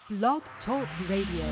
Blog Talk Radio.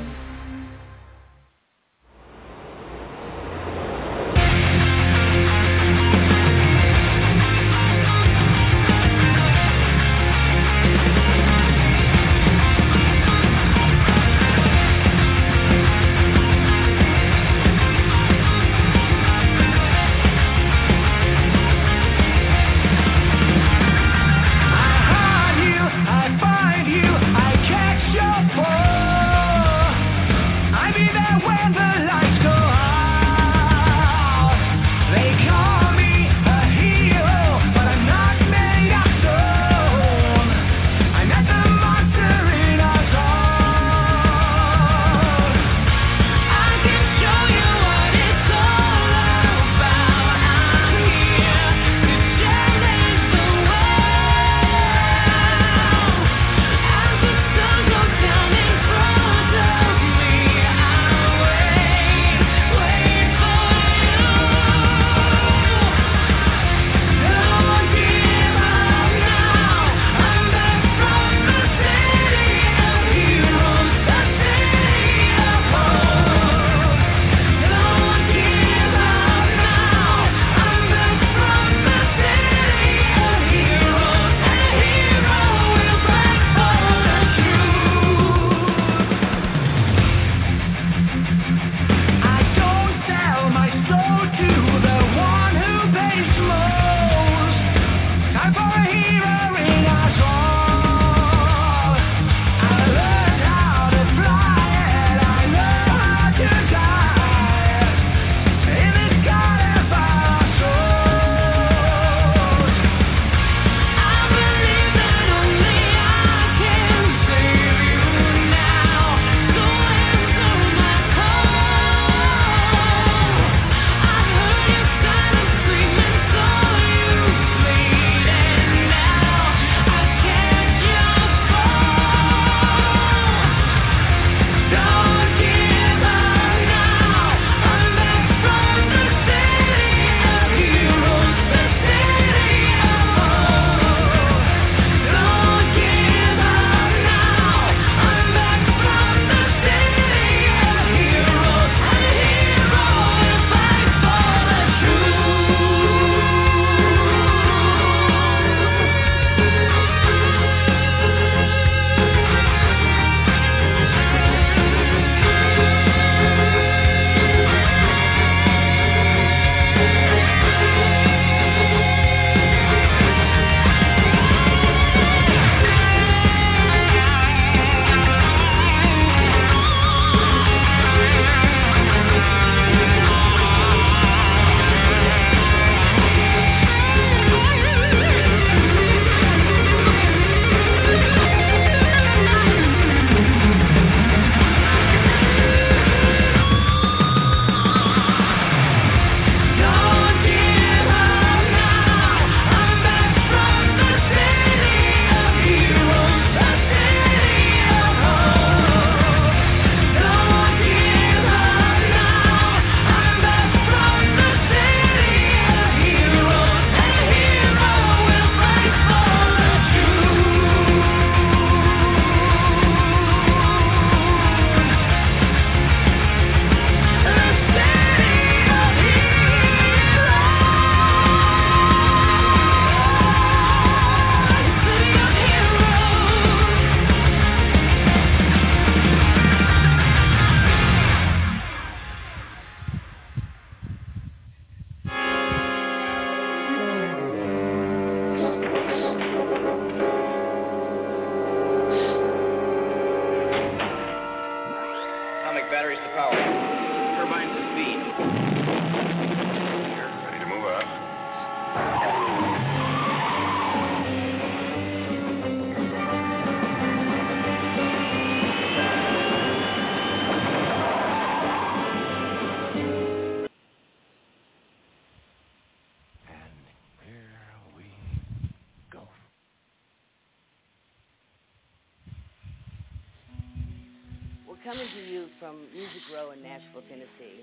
Coming to you from Music Row in Nashville, Tennessee,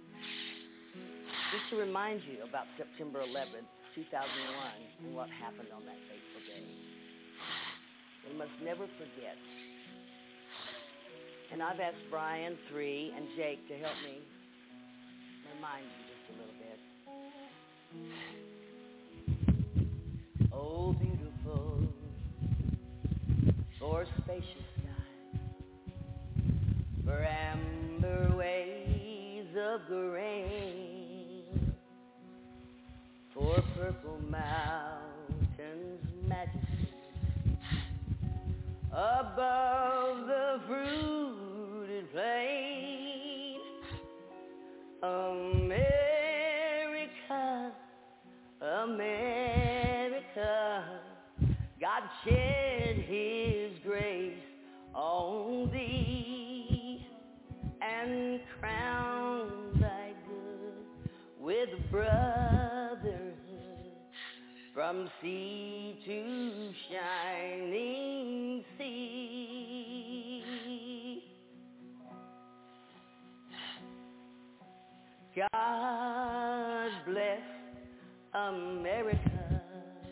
just to remind you about September 11th, 2001, and what happened on that fateful day. We must never forget And I've asked Brian, 3, and Jake to help me remind you just a little bit. Oh, beautiful, for spacious skies, for amber waves of grain, for purple mountains' majesty, above the fruited plain. America, America, God shed his grace on thee and crowned thy good with brotherhood from sea to shining sea. God bless America,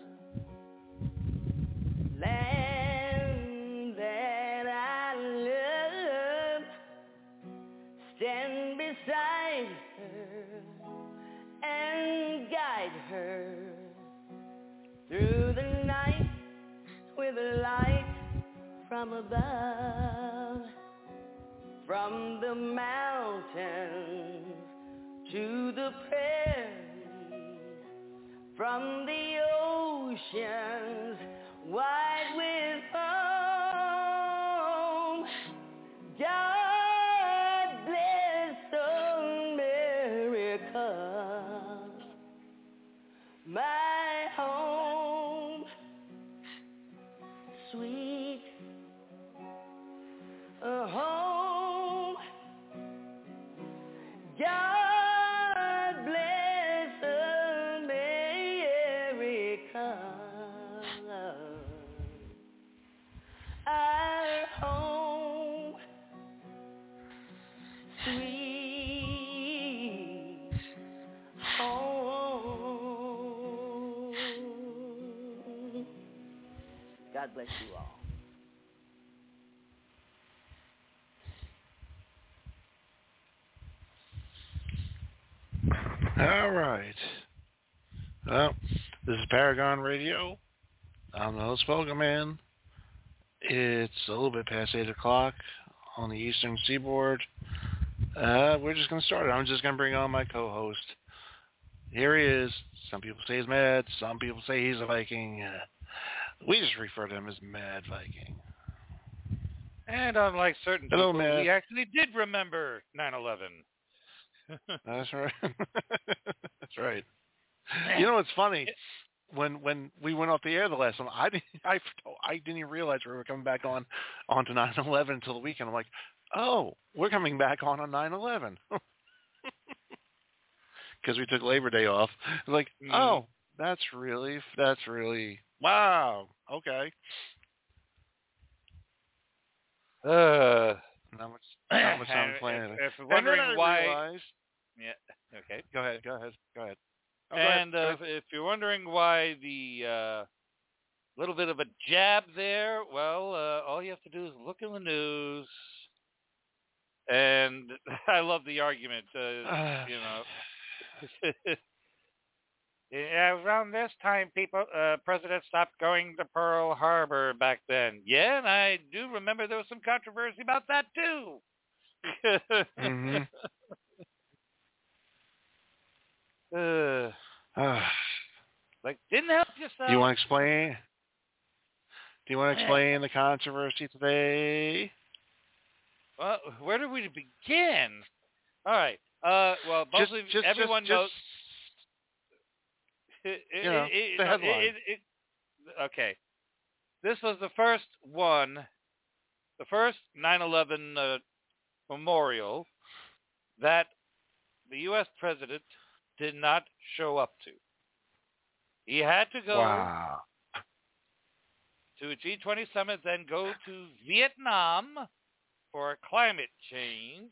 land that I love. Stand beside her and guide her through the night with a light from above, from the mountains to the prairies, from the oceans wide with foam. God bless America, my home, sweet home. God bless America, our home, sweet home. God bless you all. All right. Well, this is Paragon Radio. I'm the host, Pokemon. It's a little bit past 8 o'clock on the Eastern Seaboard. We're just going to start it. I'm just going to bring on my co-host. Here he is. Some people say he's mad. Some people say he's a Viking. We just refer to him as Mad Viking. And unlike certain Hello, people, Matt. we actually did remember 9/11. That's right. That's right. You know what's funny? When we went off the air the last time, I didn't even realize we were coming back onto 9/11 until the weekend. I'm like, oh, we're coming back on 9/11 because we took Labor Day off. I'm like, oh, that's really wow. Okay. Not much time playing it. If you're wondering why, realized, yeah, okay. Go ahead. Oh, And if you're wondering why the little bit of a jab there, well, all you have to do is look in the news. And I love the argument, you know. Around this time, presidents stopped going to Pearl Harbor back then. Yeah, and I do remember there was some controversy about that too. mm-hmm. Like, didn't help yourself. Do you want to explain the controversy today? Well, where do we begin? All right. Well, mostly everyone knows. The headline. Okay. This was the first 9/11 memorial that the U.S. president did not show up to. He had to go to a G20 summit, then go to Vietnam for climate change.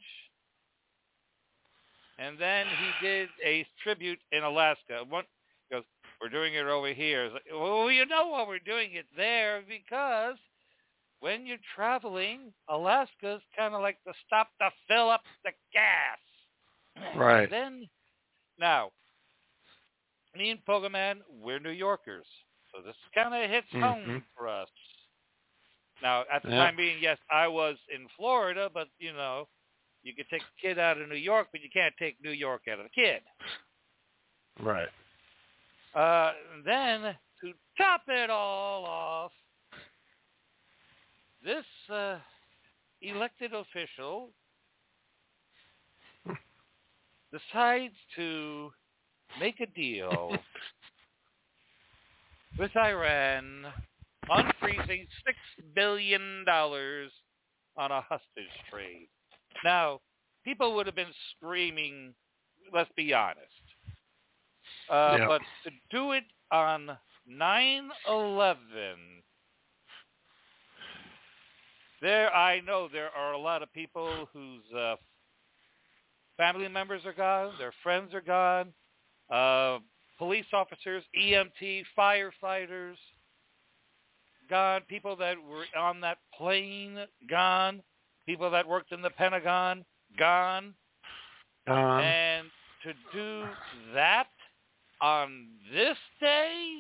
And then he did a tribute in Alaska. He goes, we're doing it over here. It's like, well, you know why we're doing it there, because when you're traveling, Alaska's kind of like the stop to fill up the gas. Right. And then, now, me and Pogoman, we're New Yorkers. So this kind of hits home for us. Now, at the time being, yes, I was in Florida, but, you know, you can take a kid out of New York, but you can't take New York out of a kid. Right. Then, to top it all off, this elected official decides to make a deal with Iran on freezing $6 billion on a hostage trade. Now, people would have been screaming, let's be honest. But to do it on 9/11, I know there are a lot of people whose family members are gone, their friends are gone, police officers, EMT, firefighters gone, people that were on that plane gone, people that worked in the Pentagon gone. And to do that on this day?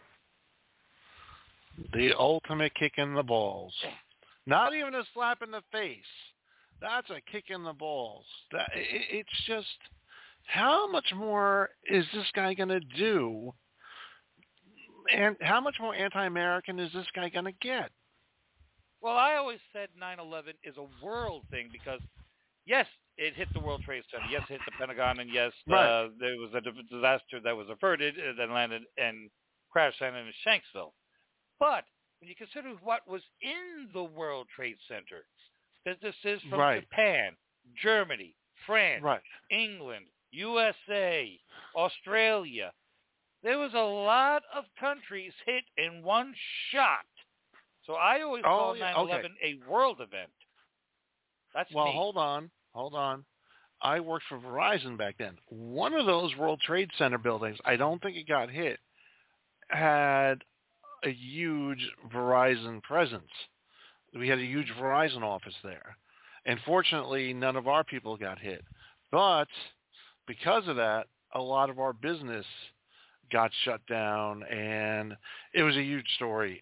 The ultimate kick in the balls. Not even a slap in the face. That's a kick in the balls. It's just, how much more is this guy going to do? And how much more anti-American is this guy going to get? Well, I always said 9/11 is a world thing because, yes, it hit the World Trade Center. Yes, it hit the Pentagon. And yes, there was a disaster that was averted that landed and crash landed in Shanksville. But when you consider what was in the World Trade Center, businesses from Japan, Germany, France, England, USA, Australia, there was a lot of countries hit in one shot. So I always call 9/11 a world event. That's me. Hold on. I worked for Verizon back then. One of those World Trade Center buildings, I don't think it got hit, had a huge Verizon presence. We had a huge Verizon office there. And fortunately, none of our people got hit. But because of that, a lot of our business got shut down, and it was a huge story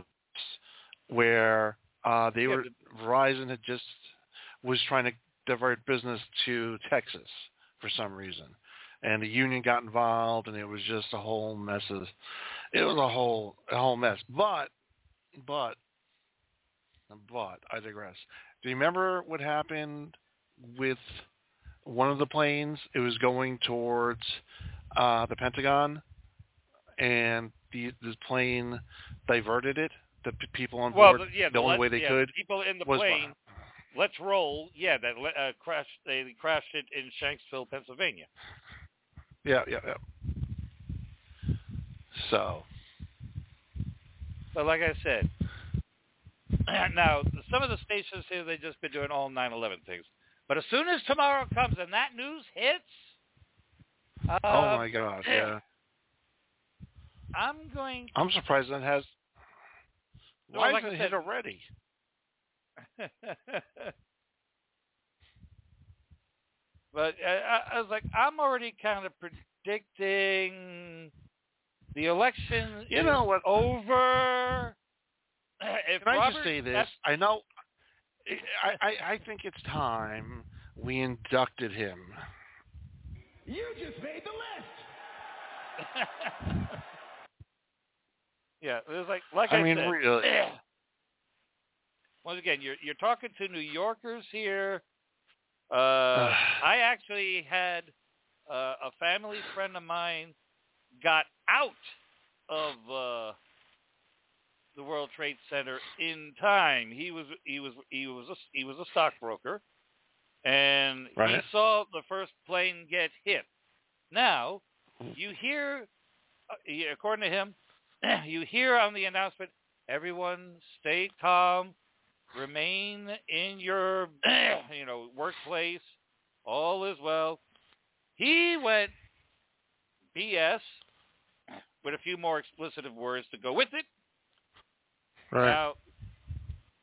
where Verizon had just was trying to divert business to Texas for some reason, and the union got involved, and it was just a whole mess. It was a whole mess. But I digress. Do you remember what happened with one of the planes? It was going towards the Pentagon, and this plane diverted it. The people on board, the only way they could. The people in the plane, let's roll. Yeah, that crashed. They crashed it in Shanksville, Pennsylvania. Yeah. So. But like I said, now some of the stations here, they've just been doing all 9/11 things. But as soon as tomorrow comes and that news hits, oh my gosh, yeah. I'm surprised that has. Why hasn't it hit already? But I was like, I'm already kind of predicting the election is over. Can I just say this? I know. I think it's time we inducted him. You just made the list. Yeah, it was like I mean, said, really. Once again, you're talking to New Yorkers here. I actually had a family friend of mine got out of the World Trade Center in time. He was a stockbroker, and he saw the first plane get hit. Now, you hear, according to him, you hear on the announcement, everyone stay calm, remain in your workplace, all is well. He went BS with a few more explicit words to go with it. Right. Now,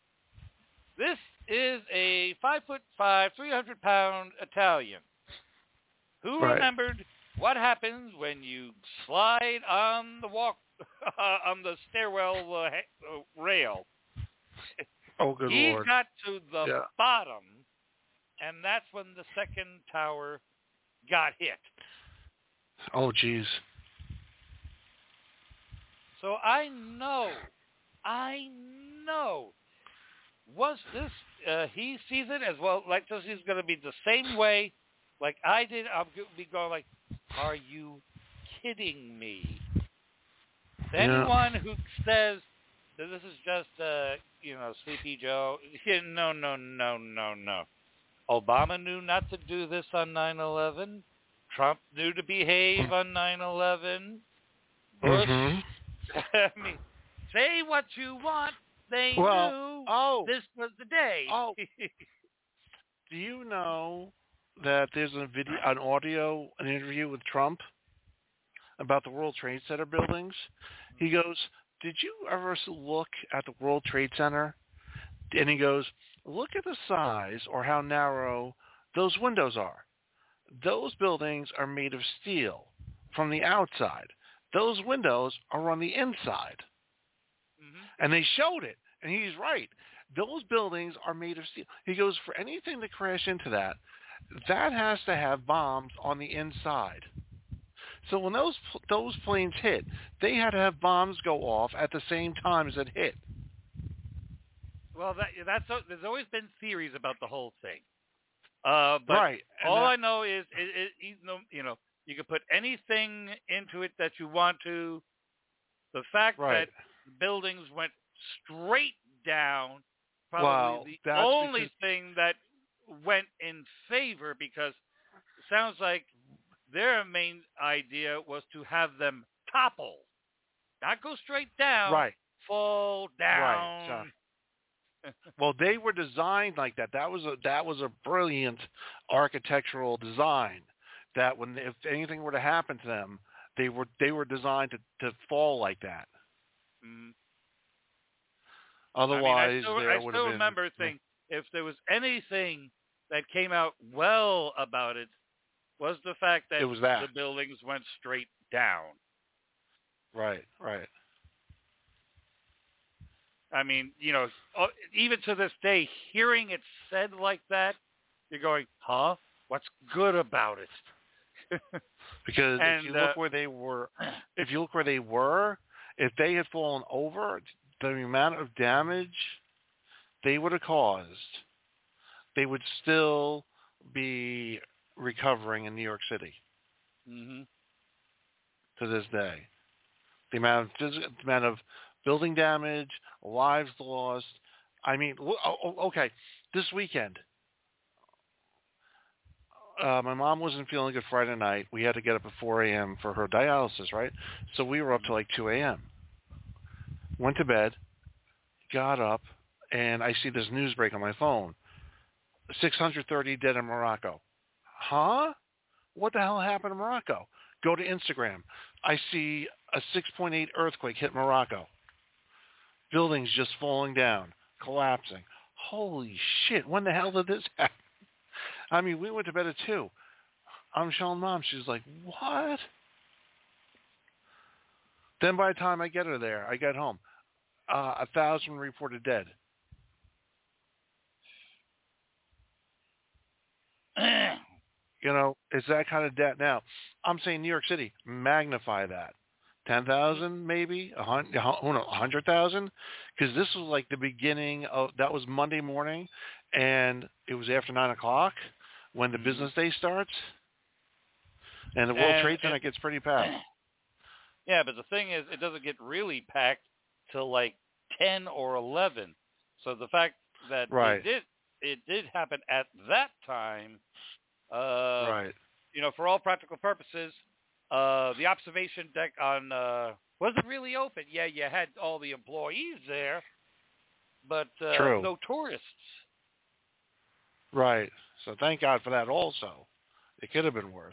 This is a 5'5", 300-pound Italian who Right. remembered what happens when you slide on the on the stairwell rail. Oh, good He Lord. got to the Yeah. bottom, and that's when the second tower got hit. Oh, jeez. So I know, was this, he sees it as well, like this is going to be the same way like I did. I'm going to be going like, are you kidding me? To anyone who says that this is just, Sleepy Joe, no. Obama knew not to do this on 9/11. Trump knew to behave on 9/11. Bush, I mean, say what you want. They knew this was the day. Oh, do you know that there's an interview with Trump about the World Trade Center buildings? He goes, did you ever look at the World Trade Center? And he goes, look at the size or how narrow those windows are. Those buildings are made of steel from the outside. Those windows are on the inside. And they showed it, and he's right. Those buildings are made of steel. He goes, for anything to crash into that has to have bombs on the inside. So when those planes hit, they had to have bombs go off at the same time as it hit. Well, there's always been theories about the whole thing. But right. All I know is, you can put anything into it that you want to. The fact that the buildings went straight down, probably the only thing that went in favor, because it sounds like their main idea was to have them topple, not go straight down, fall down. Right. Well, they were designed like that. That was a brilliant architectural design. That if anything were to happen to them, they were designed to fall like that. Mm. Otherwise, I still remember thinking if there was anything that came out well about it, was the fact that the buildings went straight down. Right. I mean, even to this day, hearing it said like that, you're going, huh? What's good about it? Because if you look where they were, if they had fallen over, the amount of damage they would have caused, they would still be recovering in New York City to this day. The amount of building damage, lives lost. I mean, okay, this weekend, my mom wasn't feeling good Friday night. We had to get up at 4 a.m. for her dialysis, right? So we were up till like 2 a.m. Went to bed, got up, and I see this news break on my phone. 630 dead in Morocco. Huh? What the hell happened in Morocco? Go to Instagram. I see a 6.8 earthquake hit Morocco. Buildings just falling down, collapsing. Holy shit, when the hell did this happen? I mean, we went to bed at 2. I'm showing Mom. She's like, what? Then by the time I get home, 1,000 reported dead. It's that kind of debt. Now, I'm saying New York City, magnify that. 10,000 maybe? 100,000? Because this was like the beginning of, that was Monday morning, and it was after 9 o'clock when the business day starts, and the World Trade Center gets pretty packed. Yeah, but the thing is, it doesn't get really packed till like 10 or 11. So the fact that it did happen at that time, for all practical purposes, the observation deck wasn't really open. Yeah, you had all the employees there, but no tourists. Right. So thank God for that also. It could have been worse.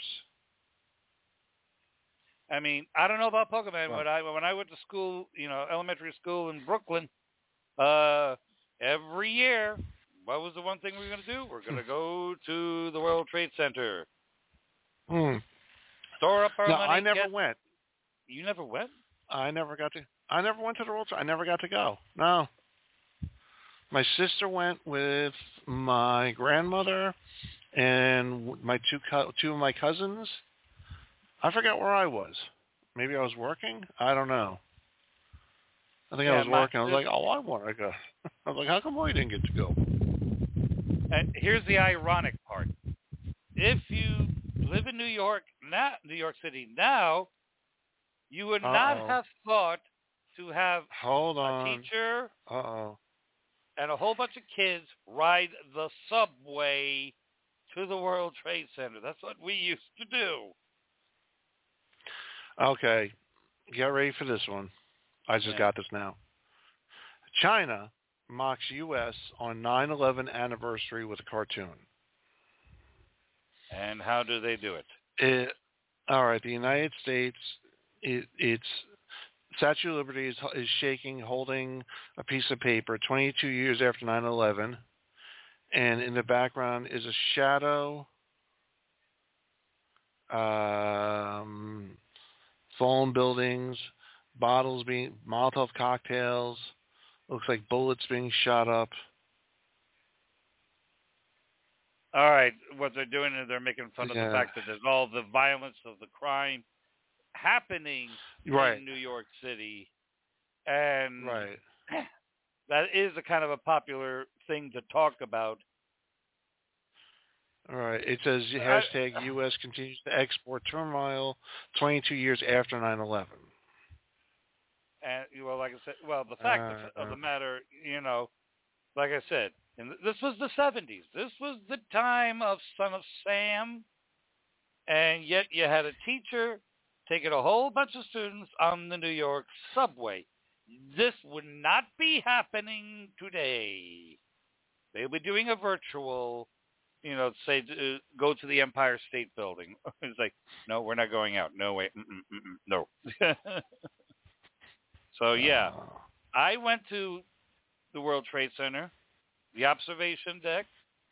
I mean, I don't know about Pokemon. When I went to school, elementary school in Brooklyn, every year what was the one thing we were going to do? We're going to go to the World Trade Center. Store up our No, money. I never went. You never went? I never went to the World Trade. I never got to go. No. My sister went with my grandmother and my two of my cousins. I forgot where I was. Maybe I was working. I don't know. I think I was working. I was like, oh, I want to go. I was like, how come I didn't get to go? And here's the ironic part. If you live in New York City now, you would not have thought to have a teacher and a whole bunch of kids ride the subway to the World Trade Center. That's what we used to do. Okay. Get ready for this one. I just got this now. China mocks U.S. on 9/11 anniversary with a cartoon. And how do they do it? All right. The United States, its Statue of Liberty is shaking, holding a piece of paper 22 years after 9/11. And in the background is a shadow, fallen buildings, Molotov cocktails, looks like bullets being shot up. All right, what they're doing is they're making fun of the fact that there's all the violence of the crime happening in New York City. And that is a kind of a popular thing to talk about. All right. It says hashtag U.S. continues to export turmoil 22 years after 9/11. And, well, like I said, the fact of the matter, like I said, and this was the 70s. This was the time of Son of Sam. And yet you had a teacher taking a whole bunch of students on the New York subway. This would not be happening today. They'll be doing a virtual, say go to the Empire State Building. It's like, no, we're not going out. No way. No. So, yeah, I went to the World Trade Center, the observation deck.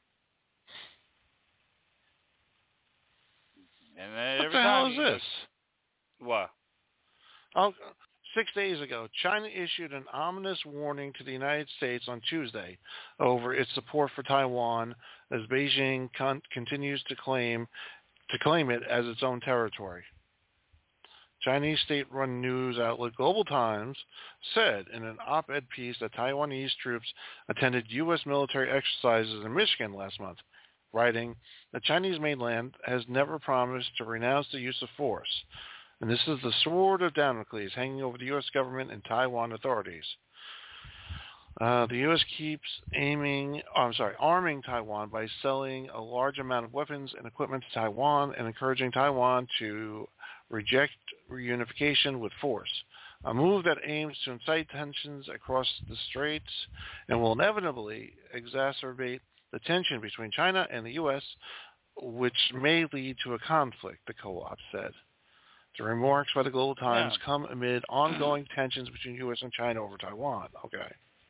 And what the hell is this? What? Oh, 6 days ago, China issued an ominous warning to the United States on Tuesday over its support for Taiwan as Beijing continues to claim it as its own territory. Chinese state-run news outlet Global Times said in an op-ed piece that Taiwanese troops attended U.S. military exercises in Michigan last month, writing, "The Chinese mainland has never promised to renounce the use of force, and this is the sword of Damocles hanging over the U.S. government and Taiwan authorities. The U.S. keeps arming Taiwan by selling a large amount of weapons and equipment to Taiwan and encouraging Taiwan to reject reunification with force, a move that aims to incite tensions across the straits and will inevitably exacerbate the tension between China and the U.S., which may lead to a conflict," the co-op said. The remarks by the Global Times come amid ongoing tensions between U.S. and China over Taiwan. Okay.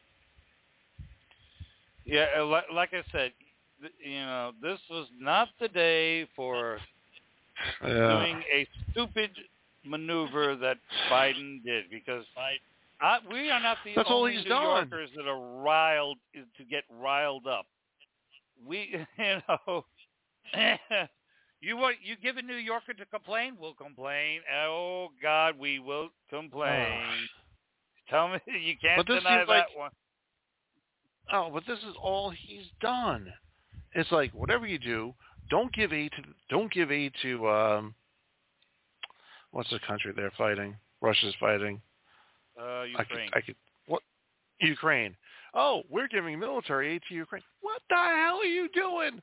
Yeah, like I said, this was not the day for doing a stupid maneuver that Biden did, because we are not the only New Yorkers that are get riled up. We, you give a New Yorker to complain, we'll complain. Oh God, we will complain. Tell me you can't deny that one. Oh, but this is all he's done. It's like, whatever you do, don't give aid to what's the country they're fighting? Russia's fighting. Ukraine. Ukraine. Oh, we're giving military aid to Ukraine. What the hell are you doing?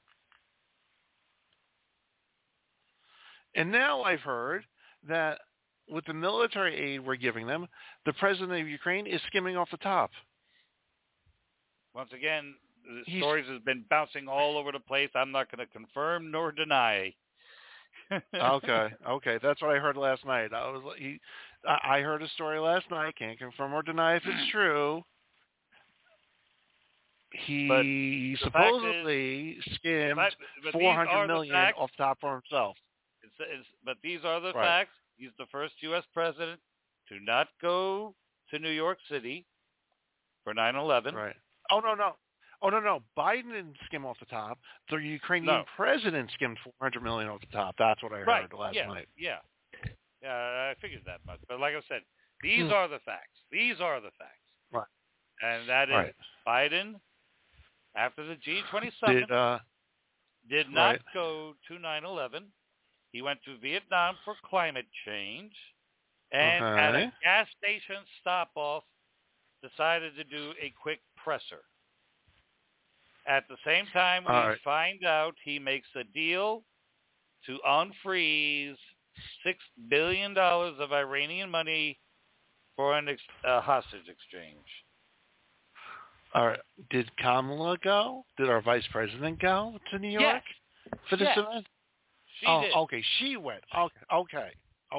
And now I've heard that with the military aid we're giving them, the president of Ukraine is skimming off the top. Once again, the stories has been bouncing all over the place. I'm not going to confirm nor deny. Okay. That's what I heard last night. I heard a story last night. Can't confirm or deny if it's true. he supposedly skimmed but $400 million off the top for himself. But these are the Right. facts. He's the first U.S. president to not go to New York City for 9/11. Right. Oh, no. Biden didn't skim off the top. The Ukrainian president skimmed $400 million off the top. That's what I heard last night. Yeah, I figured that much. But like I said, these are the facts. These are the facts. Right. And that is Biden, after the G20 summit, did not go to 9/11. He went to Vietnam for climate change, and at a gas station stop-off, decided to do a quick presser. At the same time, we find out he makes a deal to unfreeze $6 billion of Iranian money for a hostage exchange. All right. Did Kamala go? Did our vice president go to New York for this event? She did. Okay. She went. Okay.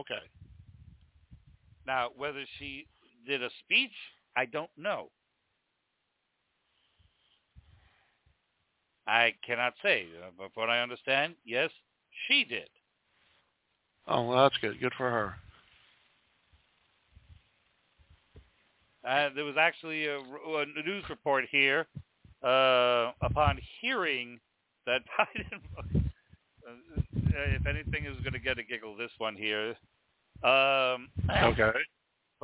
Now, whether she did a speech, I don't know. I cannot say. But what I understand, yes, she did. Oh, well, that's good. Good for her. There was actually a news report here upon hearing that Biden, if anything is going to get a giggle, this one here. Okay. A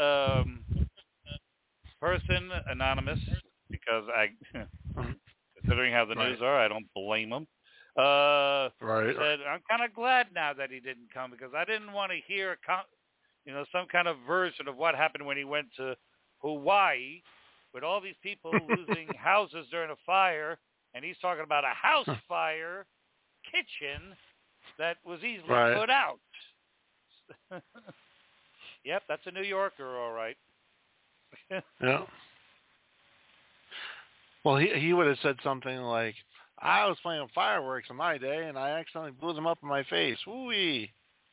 person anonymous, because considering how the news are, I don't blame them. Said, I'm kind of glad now that he didn't come because I didn't want to hear some kind of version of what happened when he went to Hawaii with all these people losing houses during a fire, and he's talking about a house fire kitchen that was easily put out. Yep, that's a New Yorker, all right. Yeah. Well, he would have said something like, I was playing fireworks on my day, and I accidentally blew them up in my face. Woo-wee.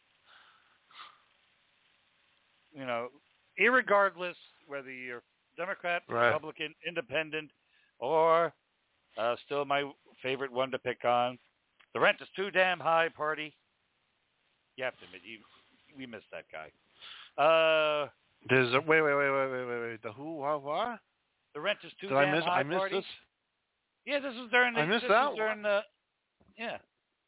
Irregardless whether you're Democrat, Republican, Independent, or still my favorite one to pick on, the rent is too damn high party. You have to admit, we missed that guy. There's a wait. The who? What? The rent is too damn high party. I missed this. Yeah, this was during the. I missed that one. Yeah.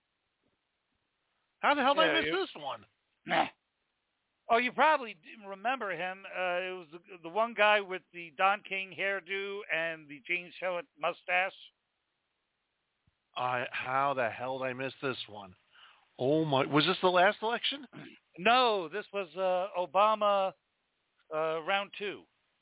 How the hell did I miss this one? Nah. Oh, you probably didn't remember him. It was the one guy with the Don King hairdo and the Gene Shalit mustache. How the hell did I miss this one? Oh my! Was this the last election? No, this was Obama round 2.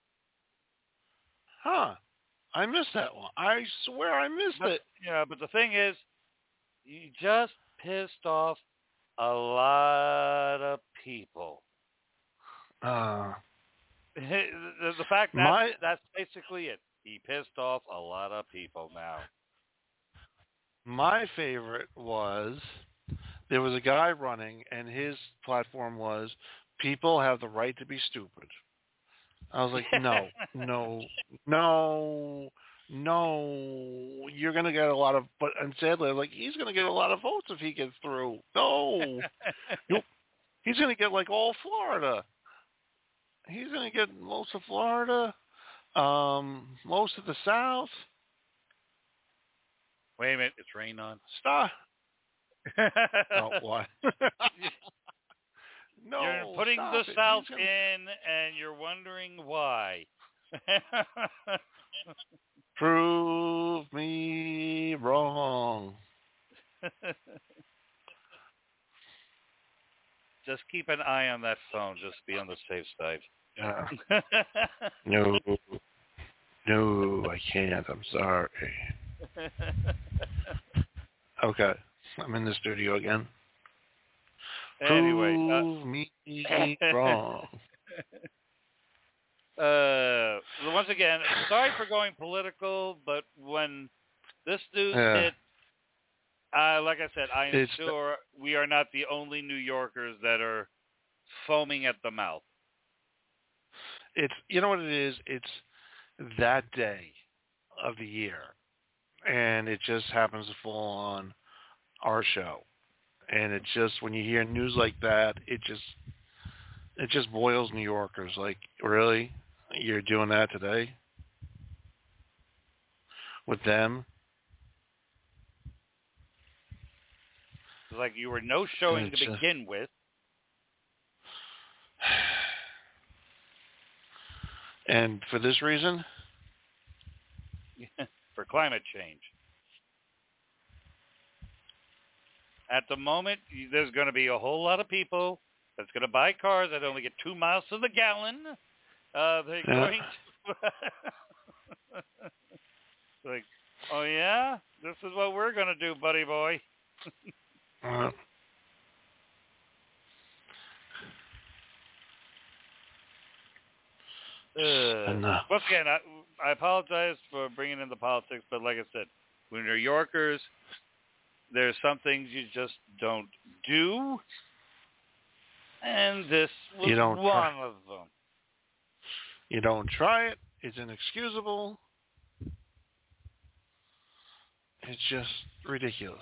Huh. I missed that one. I swear I missed it. Yeah, but the thing is, you just pissed off a lot of people. The fact that that's basically it. He pissed off a lot of people now. My favorite was there was a guy running, and his platform was, people have the right to be stupid. I was like, no, you're going to get a lot of, and sadly, I was like, he's going to get a lot of votes if he gets through. No. He's going to get like all Florida. He's going to get most of Florida, most of the South. Wait a minute, it's rain on. Stop. Oh, what? No, you're putting the South in, and you're wondering why. Prove me wrong. Just keep an eye on that phone. Just be on the safe side. Yeah. No, I can't. I'm sorry. Okay, I'm in the studio again. Anyway, prove me wrong. Once again, sorry for going political, but when this news hit, like I said, I am sure we are not the only New Yorkers that are foaming at the mouth. You know what it is? It's that day. of the year, and it just happens to fall on our show. And it just, when you hear news like that, it just boils New Yorkers. Like, really? You're doing that today? With them? It's like you were no showing to begin with. And for this reason? For climate change. At the moment, there's going to be a whole lot of people that's going to buy cars that only get 2 miles to the gallon. They're going to... like, oh, yeah? This is what we're going to do, buddy boy. Once again, I apologize for bringing in the politics, but like I said, when you're New Yorkers, there's some things you just don't do, and this was one of them. You don't try it. It's inexcusable. It's just ridiculous.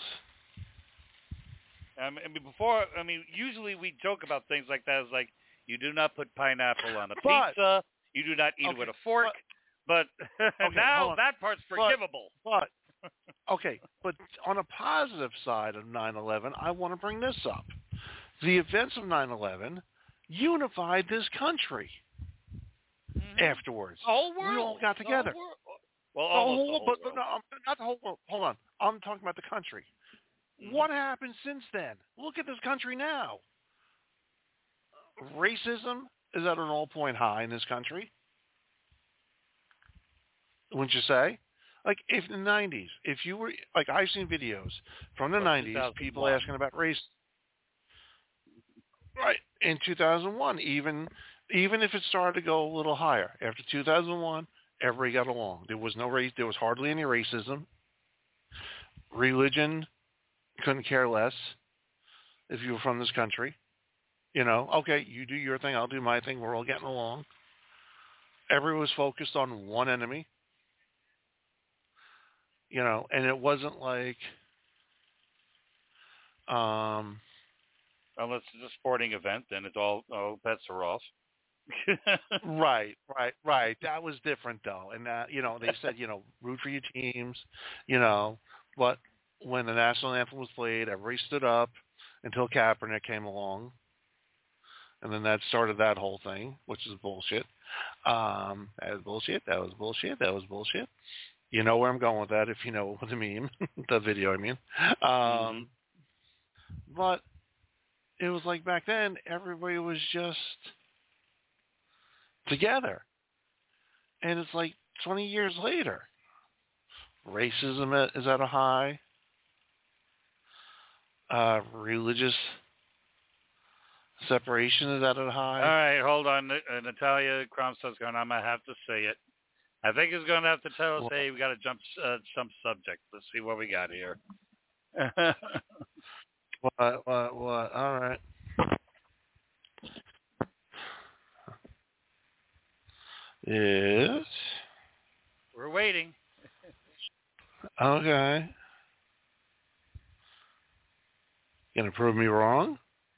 Usually we joke about things like that. It's like, you do not put pineapple on a pizza. You do not eat it with a fork. But now that part's forgivable. But on a positive side of 9/11, I want to bring this up. The events of 9/11 unified this country. Afterwards, the whole world. We all got together. Well, almost the whole world. No, not the whole world. Hold on. I'm talking about the country. What happened since then? Look at this country now. Racism is at an all-point high in this country. Wouldn't you say? Like, if in the 90s, if you were, like, I've seen videos from the 90s, people asking about race. Right. In 2001, even if it started to go a little higher, after 2001, everybody got along. There was no race. There was hardly any racism. Religion couldn't care less if you were from this country. You know, okay, you do your thing, I'll do my thing. We're all getting along. Everyone was focused on one enemy. You know, and it wasn't like, unless it's a sporting event, then it's all bets are off. Right. That was different, though. And, they said, root for your teams, but when the national anthem was played, everybody stood up until Kaepernick came along. And then that started that whole thing, which is bullshit. That was bullshit. You know where I'm going with that if you know the meme, the video, I mean. But it was like back then, everybody was just together. And it's like 20 years later. Racism is at a high. Religious separation is at a high. All right, hold on. Natalia Kromstad's going, I'm going to have to say it. I think he's going to have to tell us, hey, we got to jump subject. Let's see what we got here. What? All right. Yes. We're waiting. Okay. Gonna prove me wrong?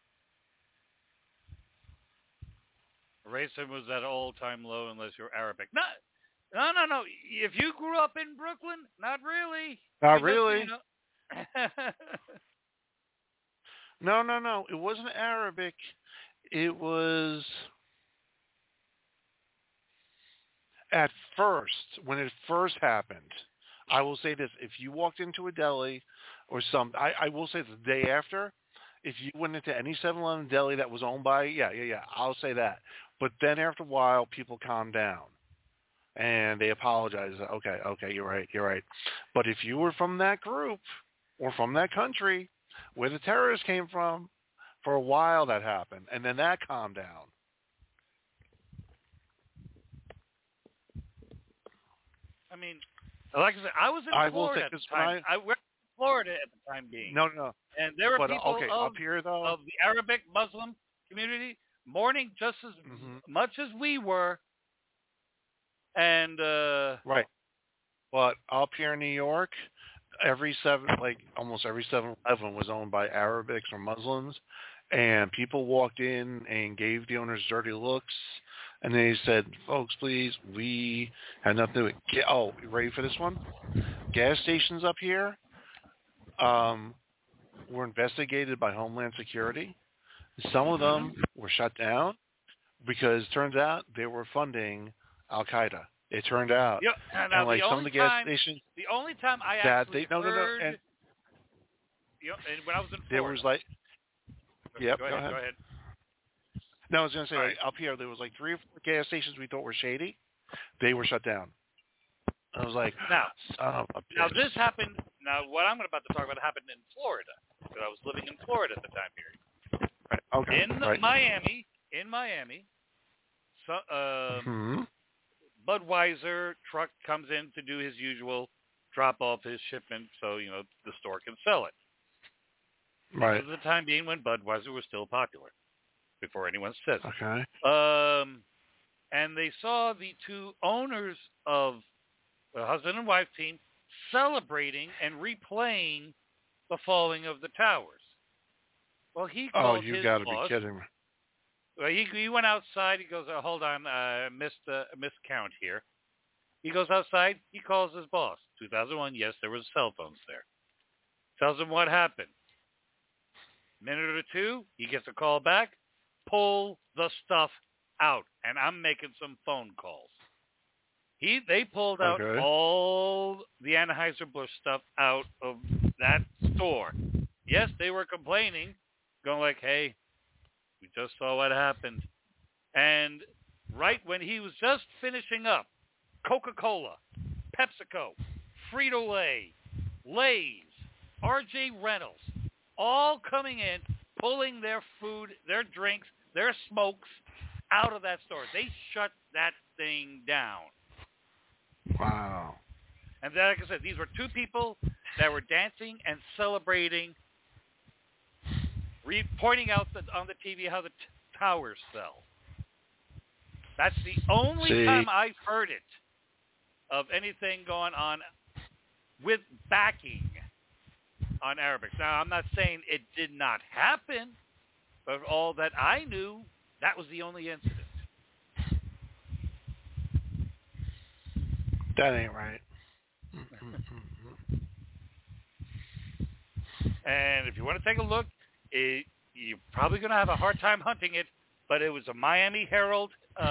Racism was at an all-time low unless you're Arabic. No. If you grew up in Brooklyn, not really. Not really. No. It wasn't Arabic. It was at first, when it first happened. I will say this. If you walked into a deli or I will say the day after, if you went into any 7-Eleven deli that was owned by, yeah, I'll say that. But then after a while, people calmed down. And they apologized. Okay, you're right. But if you were from that group or from that country where the terrorists came from, for a while that happened. And then that calmed down. I mean, like I said, I was in Florida at the time. I went to Florida at the time being. No. And there were people up here, though, of the Arabic Muslim community mourning just as much as we were. And right. But up here in New York, almost every 7-Eleven was owned by Arabics or Muslims, and people walked in and gave the owners dirty looks, and they said, "Folks, please, we have nothing to do with." Oh, you ready for this one? Gas stations up here were investigated by Homeland Security. Some of them were shut down because it turns out they were funding Al Qaeda. It turned out, Yeah, and like some of the gas stations, the only time I that actually heard, and when I was in Florida, there was like, yep, go ahead. No, I was going to say, Right. up here, there was like 3 or 4 gas stations we thought were shady. They were shut down. I was like, now now this happened. Now, what I'm about to talk about happened in Florida, because I was living in Florida at the time period. Right. Okay. In Miami, so, Budweiser truck comes in to do his usual drop off his shipment, so the store can sell it. Right. This was the time being when Budweiser was still popular, before anyone says it. Okay. And they saw the 2 owners of the husband and wife team celebrating and replaying the falling of the towers. Well, he called his boss. Oh, you got to be kidding me. Well, he went outside. He goes, hold on, miscount here. He goes outside. He calls his boss. 2001, yes, there was cell phones there. Tells him what happened. Minute or 2, he gets a call back. Pull the stuff out. And I'm making some phone calls. They pulled out all the Anheuser-Busch stuff out of that store. Yes, they were complaining, going like, hey, we just saw what happened. And right when he was just finishing up, Coca-Cola, PepsiCo, Frito-Lay, Lay's, R.J. Reynolds, all coming in, pulling their food, their drinks, their smokes out of that store. They shut that thing down. Wow. And like I said, these were 2 people that were dancing and celebrating, pointing out on the TV how the towers fell. That's the only time I've heard it of anything going on with backing on Arabic. Now, I'm not saying it did not happen, but all that I knew, that was the only incident. That ain't right. And if you want to take a look, you're probably going to have a hard time hunting it, but it was a Miami Herald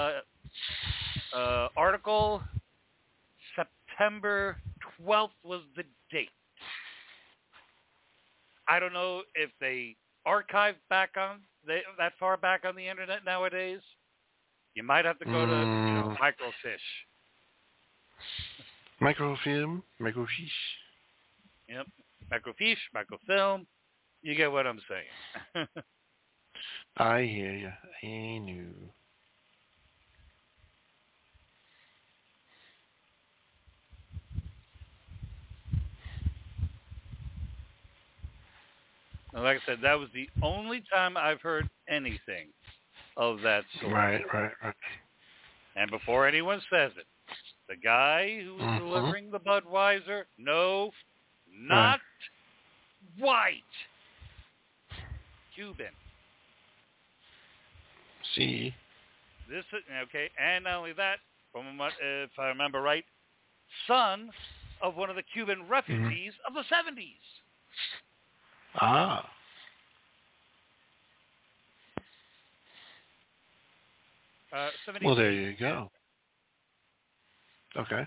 article. September 12th was the date. I don't know if they archived back on that far back on the internet nowadays. You might have to go to microfiche. Microfiche. Yep, microfiche, microfilm. You get what I'm saying. I hear you. I knew. And like I said, that was the only time I've heard anything of that sort. Right. And before anyone says it, the guy who was delivering the Budweiser, no, not white, Cuban. See? This is, okay, and not only that, from what, if I remember right, son of one of the Cuban refugees of the 70s. Ah. Well, there you go. Okay.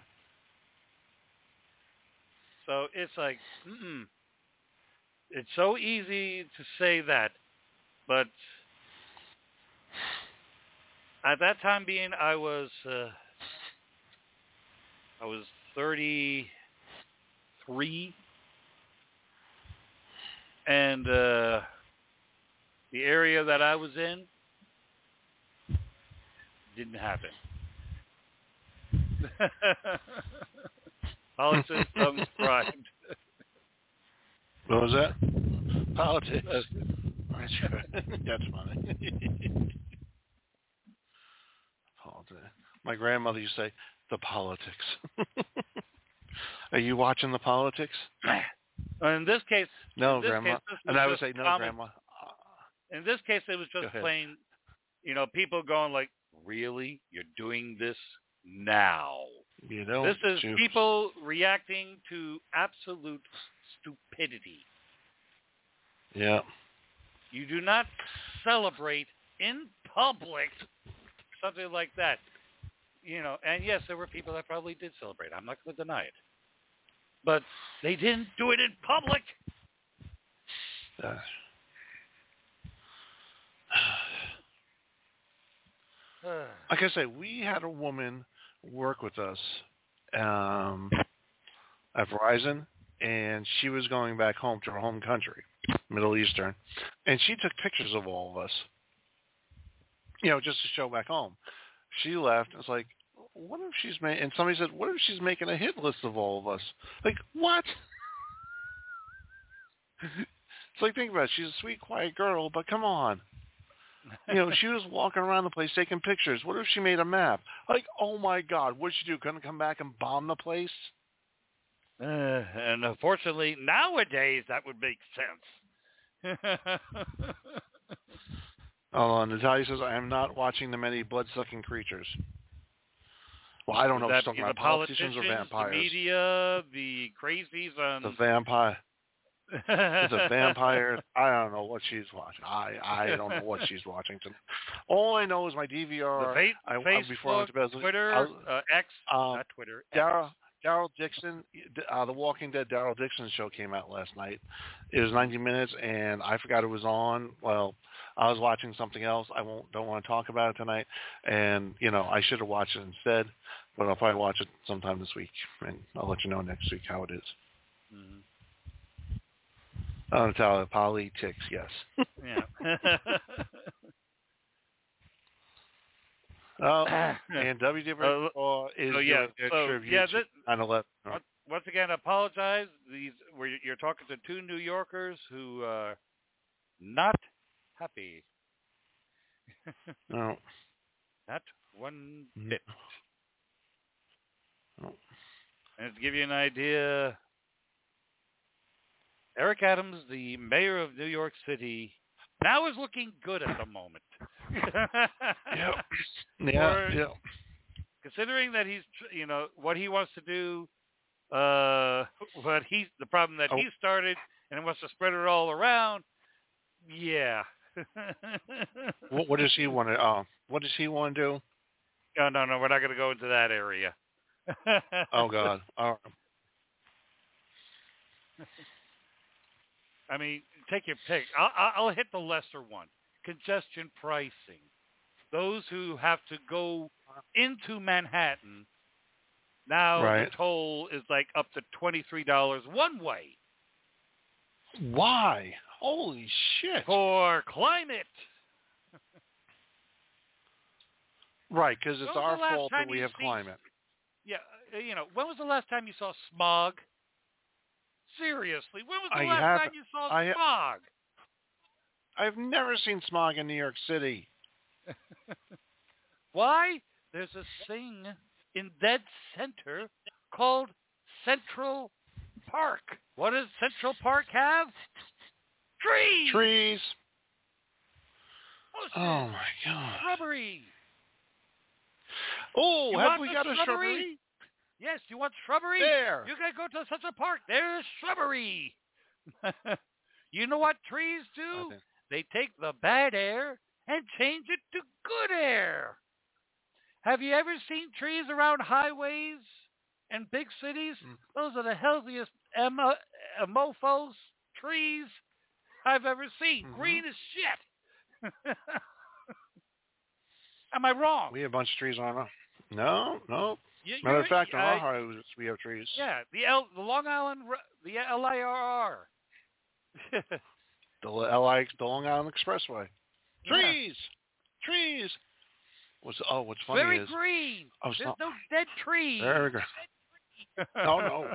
So it's like, it's so easy to say that, but at that time being, I was 33, and the area that I was in didn't happen. Politics unscribed. What was that? Politics. That's funny. Politics. My grandmother used to say, the politics. Are you watching the politics? In this case, No, in this Grandma. Case, this And was I would just say, no, common. Grandma. In this case, it was Go just ahead. plain, people going like, really? You're doing this now? You know, This is people reacting to absolute stupidity. Yeah. You do not celebrate in public something like that. And yes, there were people that probably did celebrate. I'm not going to deny it. But they didn't do it in public. Like I say, we had a woman work with us at Verizon, and she was going back home to her home country, Middle Eastern, and she took pictures of all of us, just to show back home. She left. It's like, what if she's and somebody said, what if she's making a hit list of all of us? Like, what? It's like, think about it. She's a sweet, quiet girl, but come on. She was walking around the place taking pictures. What if she made a map? Like, oh my God, what'd she do? Gonna come back and bomb the place? And unfortunately, nowadays that would make sense. Oh, and Natalia says, I am not watching the many blood-sucking creatures. Well, I don't know if she's talking about politicians or vampires. The media, the crazies on... The vampire. It's a vampire. I don't know what she's watching. I don't know what she's watching tonight. All I know is my DVR. Facebook, before I went to bed, Twitter, X, not Twitter. Daryl Dixon, the Walking Dead Daryl Dixon show came out last night. It was 90 minutes, and I forgot it was on. Well, I was watching something else. Don't want to talk about it tonight, and I should have watched it instead. But I'll probably watch it sometime this week, and I'll let you know next week how it is. Mm-hmm. Natalia, politics, yes. Yeah. And WW is doing a tribute to 9/11. Once again, I apologize. You're talking to two New Yorkers who are not happy. No. Not one bit. No. And to give you an idea, Eric Adams, the mayor of New York City, now is looking good at the moment. Yeah. Considering that he's, what he wants to do, the problem that he started, and wants to spread it all around. Yeah. What does he want to? What does he want to do? No, we're not going to go into that area. Oh God! All right. I mean, take your pick. I'll hit the lesser one. Congestion pricing. Those who have to go into Manhattan, now the toll is like up to $23 one way. Why? Holy shit. For climate. Right, because it's our fault that we have climate. Yeah, when was the last time you saw smog? Seriously, when was the last time you saw smog? I've never seen smog in New York City. Why? There's a thing in Dead Center called Central Park. What does Central Park have? Trees! Trees. Bushes. Oh, my God. Shrubbery. Oh, have we got a shrubbery? Yes, you want shrubbery? There. You got to go to Central Park. There's shrubbery. You know what trees do? They take the bad air and change it to good air. Have you ever seen trees around highways and big cities? Those are the healthiest mofos, trees I've ever seen. Mm-hmm. Green as shit. Am I wrong? We have a bunch of trees on our... No. Matter of fact, on our highways we have trees. Yeah, the Long Island, the LIRR. The Long Island Expressway. Trees! Yeah. Trees! What's funny Very is... green. There's no dead trees. There we go. No.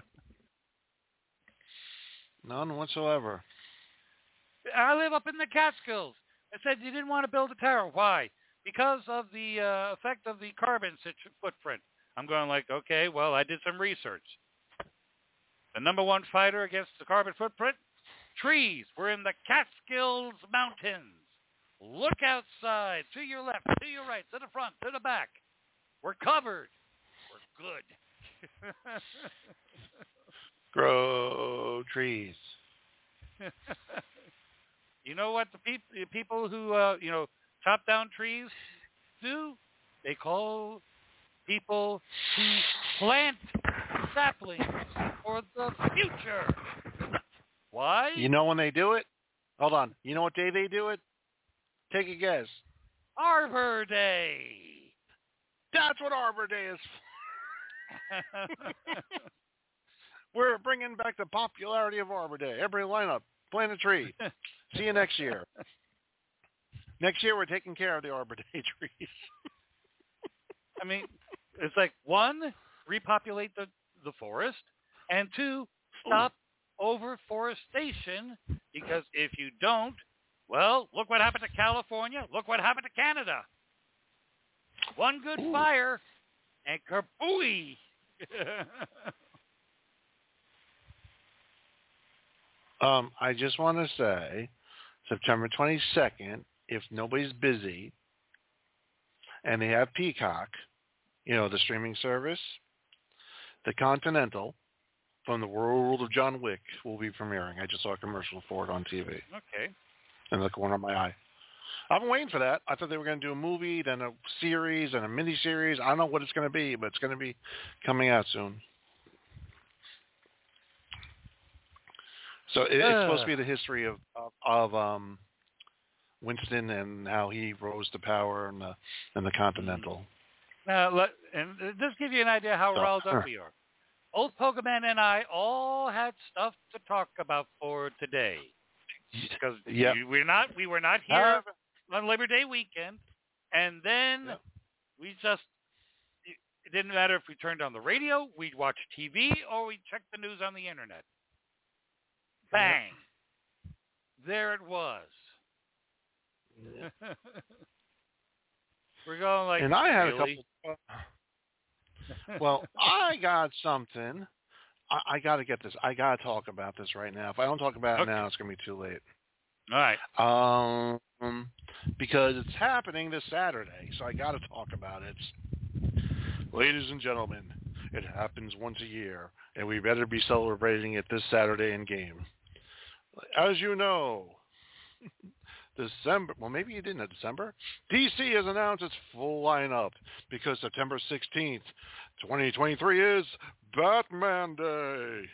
None whatsoever. I live up in the Catskills. I said you didn't want to build a tower. Why? Because of the effect of the carbon footprint. I'm going like, okay, well, I did some research. The number one fighter against the carbon footprint? Trees. We're in the Catskills Mountains. Look outside, to your left, to your right, to the front, to the back. We're covered. We're good. Grow trees. You know what the people who, chop down trees do? They call people who plant saplings for the future. Why? You know when they do it? Hold on. You know what day they do it? Take a guess. Arbor Day. That's what Arbor Day is for. We're bringing back the popularity of Arbor Day. Everybody line up. Plant a tree. See you next year. Next year we're taking care of the Arbor Day trees. I mean, it's like, one, repopulate the forest, and two, stop overforestation, because if you don't, well, look what happened to California. Look what happened to Canada. One good fire, and kerpooey. I just want to say, September 22nd, if nobody's busy, and they have Peacock, the streaming service, The Continental from the World of John Wick will be premiering. I just saw a commercial for it on TV. Okay. In the corner of my eye. I've been waiting for that. I thought they were going to do a movie, then a series, and a mini-series. I don't know what it's going to be, but it's going to be coming out soon. So it's supposed to be the history of Winston and how he rose to power in the Continental. Now, and this gives you an idea how riled up we are. Old Pokemon and I all had stuff to talk about for today, because we were not here on Labor Day weekend, and then it didn't matter if we turned on the radio, we'd watch TV, or we'd check the news on the internet. Bang! There it was. We're going like, and I had really? a couple. Well, I got something. I got to get this. I got to talk about this right now. If I don't talk about it now, it's going to be too late. All right. Because it's happening this Saturday, so I got to talk about it. Ladies and gentlemen, it happens once a year, and we better be celebrating it this Saturday in game. As you know, December, well, maybe you didn't know December, DC has announced its full lineup because September 16th, 2023 is Batman Day.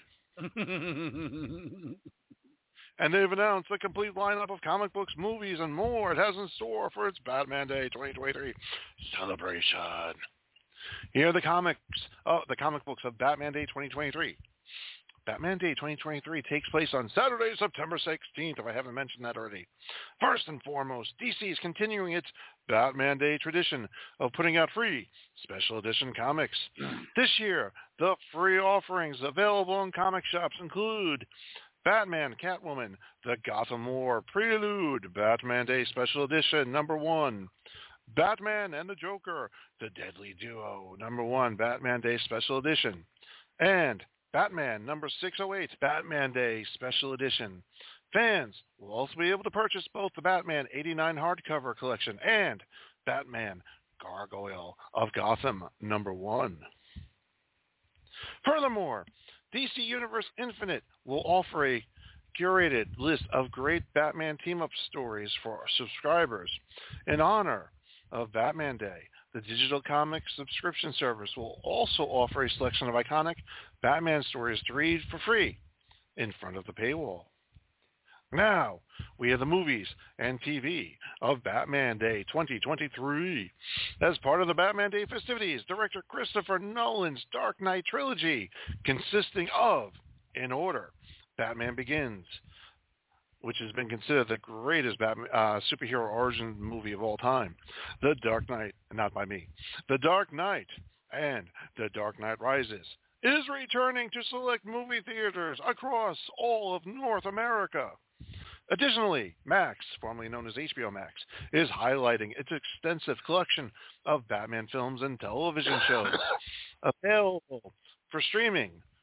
And they've announced a complete lineup of comic books, movies, and more it has in store for its Batman Day 2023 celebration. Here are the comic books of Batman Day 2023. Batman Day 2023 takes place on Saturday, September 16th, if I haven't mentioned that already. First and foremost, DC is continuing its Batman Day tradition of putting out free special edition comics. This year, the free offerings available in comic shops include Batman, Catwoman, The Gotham War Prelude, Batman Day Special Edition, #1. Batman and the Joker, The Deadly Duo, #1, Batman Day Special Edition. And Batman #608, Batman Day Special Edition. Fans will also be able to purchase both the Batman '89 hardcover collection and Batman Gargoyle of Gotham #1. Furthermore, DC Universe Infinite will offer a curated list of great Batman team-up stories for our subscribers. In honor of Batman Day, the digital comic subscription service will also offer a selection of iconic Batman stories to read for free in front of the paywall. Now, we have the movies and TV of Batman Day 2023. As part of the Batman Day festivities, director Christopher Nolan's Dark Knight trilogy, consisting of, in order, Batman Begins, which has been considered the greatest superhero origin movie of all time, The Dark Knight, not by me, The Dark Knight, and The Dark Knight Rises, is returning to select movie theaters across all of North America. Additionally, Max, formerly known as HBO Max, is highlighting its extensive collection of Batman films and television shows available for streaming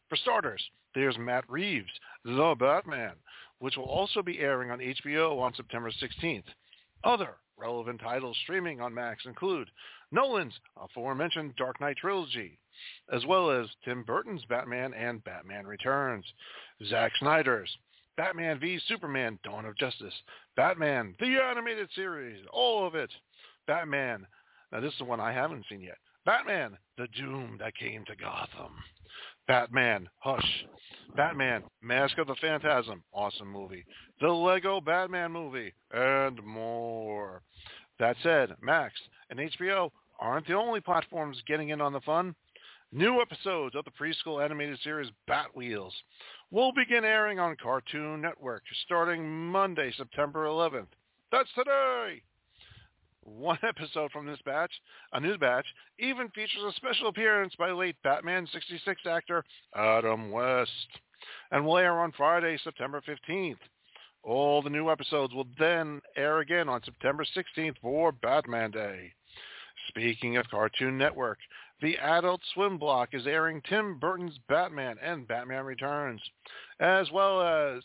For starters, there's Matt Reeves' The Batman, which will also be airing on HBO on September 16th. Other relevant titles streaming on Max include Nolan's aforementioned Dark Knight trilogy, as well as Tim Burton's Batman and Batman Returns, Zack Snyder's Batman v Superman Dawn of Justice, Batman, the animated series, all of it, Batman, now this is the one I haven't seen yet, Batman, the Doom that came to Gotham, Batman, Hush, Batman, Mask of the Phantasm, awesome movie, the Lego Batman movie, and more. That said, Max and HBO aren't the only platforms getting in on the fun. New episodes of the preschool animated series Batwheels will begin airing on Cartoon Network starting Monday, September 11th. That's today! One episode from this batch, a new batch, even features a special appearance by late Batman 66 actor Adam West, and will air on Friday, September 15th. All the new episodes will then air again on September 16th for Batman Day. Speaking of Cartoon Network, the Adult Swim block is airing Tim Burton's Batman and Batman Returns, as well as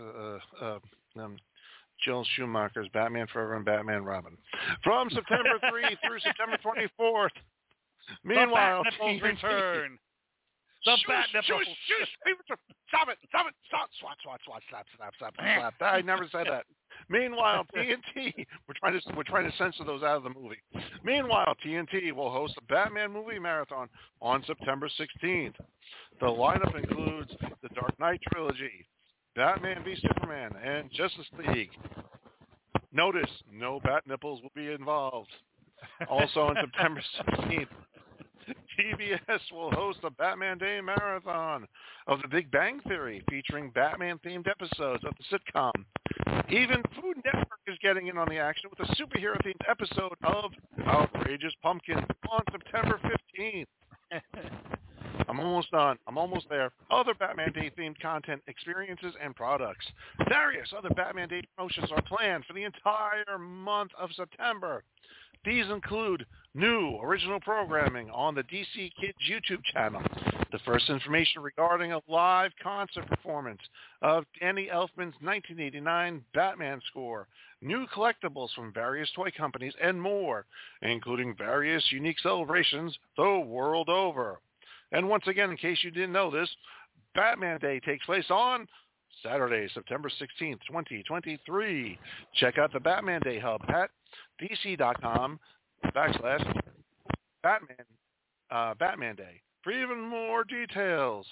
Joel Schumacher's Batman Forever and Batman Robin, from September 3 through September 24th. Meanwhile, the Bat Nipples return. The Bat Nipples. Stop it! Slap. I never said that. Meanwhile, TNT, we're trying to censor those out of the movie. Meanwhile, TNT will host a Batman movie marathon on September 16th. The lineup includes the Dark Knight trilogy, Batman v Superman, and Justice League. Notice, no bat nipples will be involved. Also on September 16th, TBS will host a Batman Day marathon of The Big Bang Theory, featuring Batman-themed episodes of the sitcom. Even Food Network is getting in on the action with a superhero-themed episode of Outrageous Pumpkins on September 15th. I'm almost done. I'm almost there. Other Batman Day-themed content, experiences, and products. Various other Batman Day promotions are planned for the entire month of September. These include new original programming on the DC Kids YouTube channel, the first information regarding a live concert performance of Danny Elfman's 1989 Batman score, new collectibles from various toy companies, and more, including various unique celebrations the world over. And once again, in case you didn't know this, Batman Day takes place on Saturday, September 16th, 2023. Check out the Batman Day Hub at dc.com/Batman Day for even more details.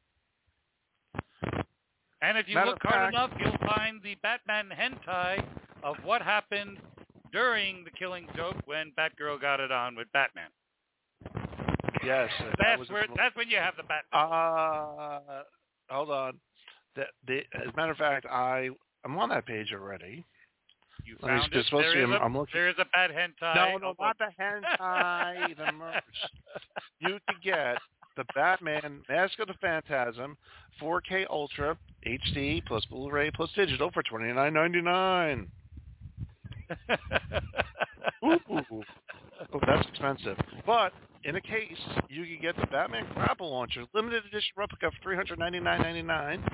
And if you look hard enough, you'll find the Batman hentai of what happened during the Killing Joke when Batgirl got it on with Batman. Yes. That's when you have the Batman. Hold on. As a matter of fact, I'm on that page already. You found it? There is a bad hentai. No, not the hentai, the merch. You can get the Batman Mask of the Phantasm 4K Ultra HD plus Blu-ray plus digital for $29.99. Ooh. Oh, that's expensive. But in a case, you can get the Batman Grapple Launcher limited edition replica for $399.99.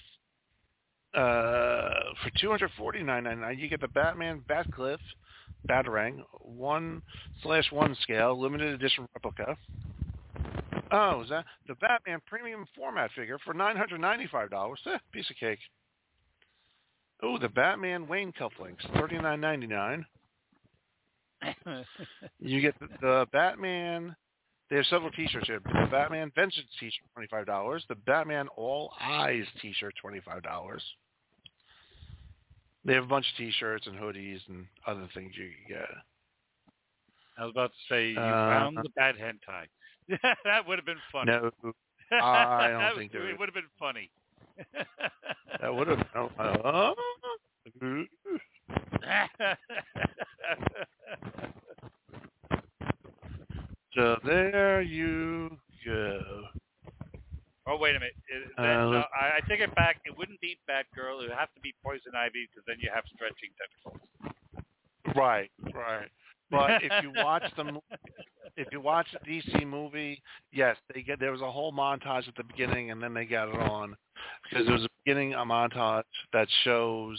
For $249.99, you get the Batman Batcliff Batarang 1/1 scale limited edition replica. Oh, is that the Batman Premium Format figure for $995? Piece of cake. Oh, the Batman Wayne cufflinks, $39.99. You get the Batman. They have several T-shirts here. The Batman Vengeance T-shirt, $25. The Batman All Eyes T-shirt, $25. They have a bunch of T-shirts and hoodies and other things you can get. I was about to say, you found the bad hentai. That would have been funny. No, I don't think there it would have been funny. That would have. So there you go. Oh, wait a minute. No, I take it back. It wouldn't be Batgirl. It would have to be Poison Ivy because then you have stretching tentacles. Right. But if you watch if you watch the DC movie, yes, there was a whole montage at the beginning, and then they got it on because there was a beginning a montage that shows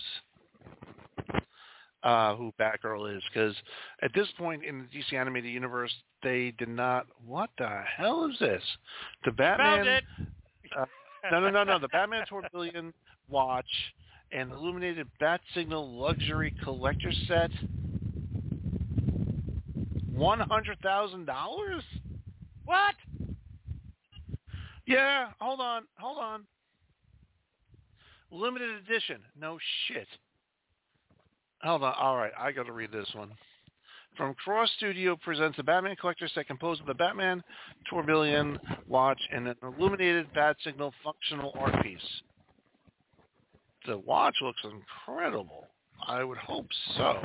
who Batgirl is. Because at this point in the DC animated universe, they did not. What the hell is this? The Batman. Found it. No. The Batman Tourbillon watch and illuminated Bat Signal luxury collector set. $100,000? What? Yeah, hold on. Limited edition. No shit. Hold on. All right, I got to read this one. From Cross Studio presents a Batman collector set composed of the Batman Tourbillon watch and an illuminated Bat Signal functional art piece. The watch looks incredible. I would hope so.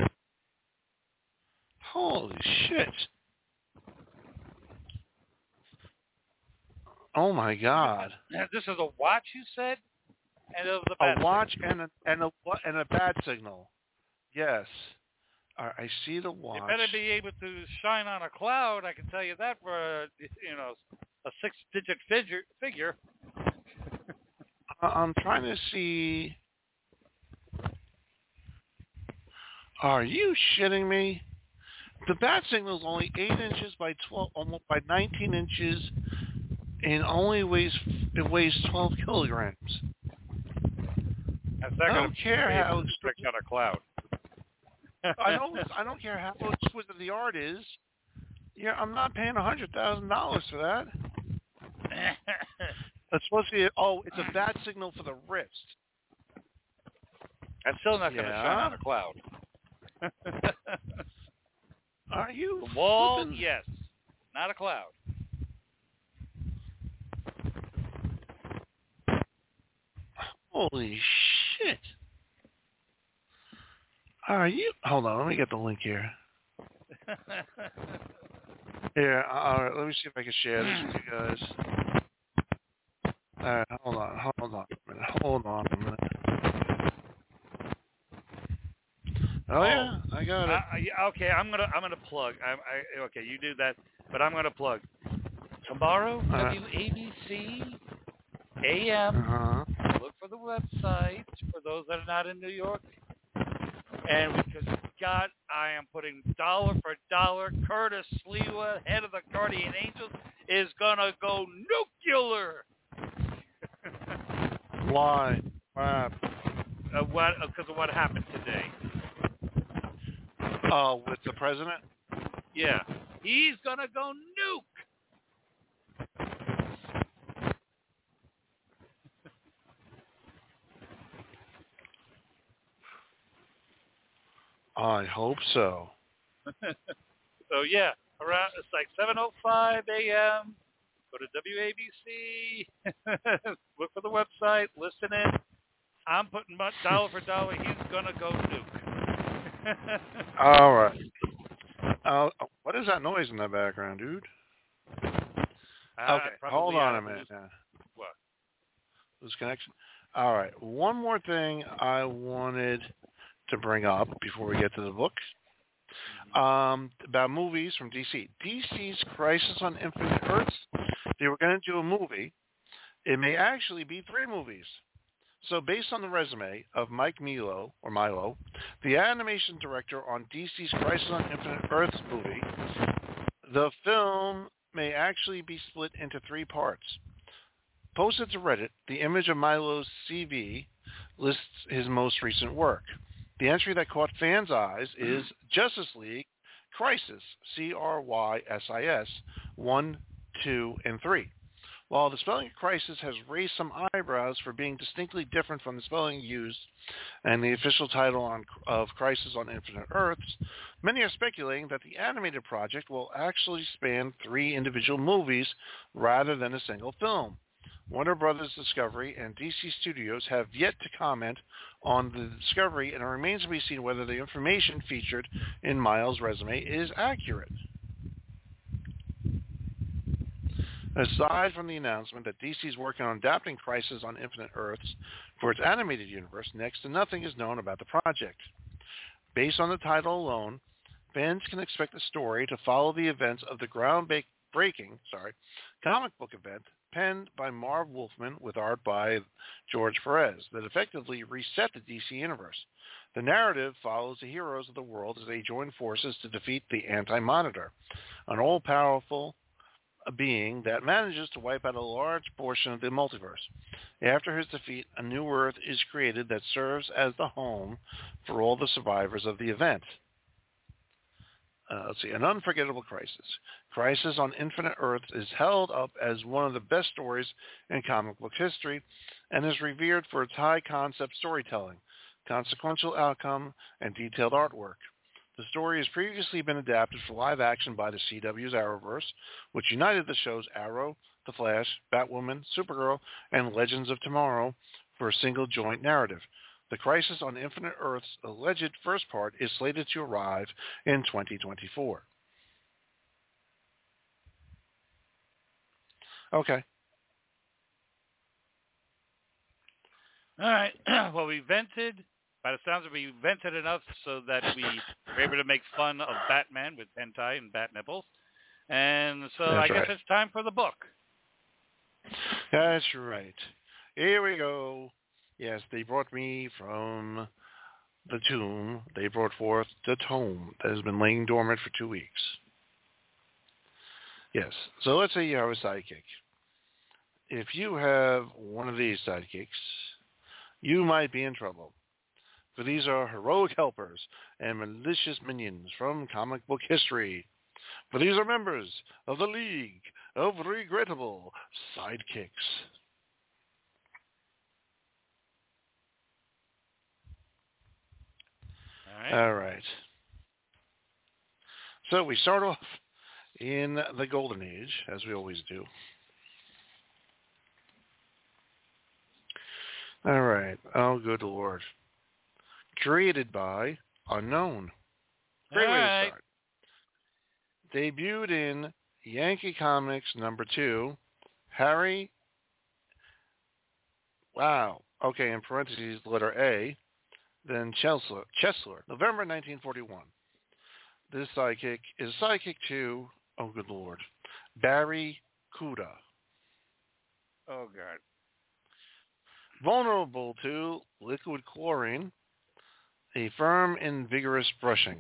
Holy shit. Oh my God. This is a watch, you said? And it was a bat watch signal. and a Bat Signal. Yes. I see the watch. You better be able to shine on a cloud, I can tell you that, for a 6-digit figure. I'm trying to see. Are you shitting me? The Bat Signal is only 8 inches by 12, almost by 19 inches, and weighs 12 kilograms. That's not I don't care how on a cloud. I don't care how exquisite the art is. Yeah, I'm not paying $100,000 for that. It's supposed to be. It's a Bat Signal for the wrist. I'm still not going to shine on a cloud. Are you? The wall, flipping? yes. Not a cloud. Holy shit. Are you? Hold on, let me get the link here. Here, all right, let me see if I can share this with you guys. All right, hold on a minute. Oh yeah, I got it. Okay, I'm gonna plug. Okay, you do that, but I'm gonna plug. Tomorrow, WABC AM. Look for the website for those that are not in New York. And because God, I am putting dollar for dollar. Curtis Sliwa, head of the Guardian Angels, is gonna go nuclear. Why? Wow. Because of what happened today. Oh, with the president? Yeah, he's gonna go nuke. I hope so. So yeah, it's like 7:05 a.m. Go to WABC. Look for the website. Listen in. I'm putting dollar for dollar. He's gonna go nuke. All right. What is that noise in the background, dude? Okay, hold on a minute. What? Lose connection. All right. One more thing I wanted to bring up before we get to the book. About movies from DC. DC's Crisis on Infinite Earths. They were going to do a movie. It may actually be 3 movies. So based on the resume of Mike Milo, the animation director on DC's Crisis on Infinite Earths movie, the film may actually be split into 3 parts. Posted to Reddit, the image of Milo's CV lists his most recent work. The entry that caught fans' eyes is Justice League Crisis, CRYSIS, 1, 2, and 3. While the spelling of Crisis has raised some eyebrows for being distinctly different from the spelling used and the official title of Crisis on Infinite Earths, many are speculating that the animated project will actually span 3 individual movies rather than a single film. Warner Brothers Discovery and DC Studios have yet to comment on the discovery, and it remains to be seen whether the information featured in Miles' resume is accurate. Aside from the announcement that DC is working on adapting Crisis on Infinite Earths for its animated universe, next to nothing is known about the project. Based on the title alone, fans can expect the story to follow the events of the groundbreaking comic book event penned by Marv Wolfman with art by George Perez that effectively reset the DC universe. The narrative follows the heroes of the world as they join forces to defeat the Anti-Monitor, an all-powerful being that manages to wipe out a large portion of the multiverse. After his defeat, a new Earth is created that serves as the home for all the survivors of the event. An Unforgettable Crisis. Crisis on Infinite Earths is held up as one of the best stories in comic book history and is revered for its high-concept storytelling, consequential outcome, and detailed artwork. The story has previously been adapted for live action by the CW's Arrowverse, which united the shows Arrow, The Flash, Batwoman, Supergirl, and Legends of Tomorrow for a single joint narrative. The Crisis on Infinite Earths alleged first part is slated to arrive in 2024. Okay. All right. Well, we vented. By the sounds of it, we vented enough so that we were able to make fun of Batman with hentai and bat nipples. And so I guess it's time for the book. That's right. Here we go. Yes, they brought me from the tomb. They brought forth the tome that has been laying dormant for 2 weeks. Yes. So let's say you have a sidekick. If you have one of these sidekicks, you might be in trouble. For these are heroic helpers and malicious minions from comic book history. For these are members of the League of Regrettable Sidekicks. All right. So we start off in the Golden Age, as we always do. All right. Oh, good Lord. Created by Unknown. Great way to start. Debuted in Yankee Comics #2, Harry. Wow. Okay, in parentheses, letter A. Then Chesler, November 1941. This sidekick is sidekick to, oh good Lord, Barry Kuda. Oh God. Vulnerable to liquid chlorine, a firm and vigorous brushing.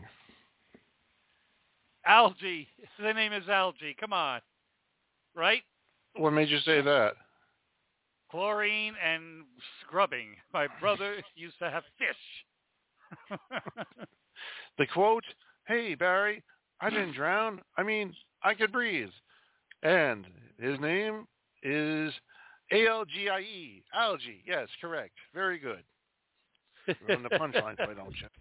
Algae. The name is Algae. Come on. Right? What made you say that? Chlorine and scrubbing. My brother used to have fish. The quote, "Hey, Barry, I didn't drown. I mean, I could breathe." And his name is ALGIE. Algae. Yes, correct. Very good. You're on the punchline, why don't you?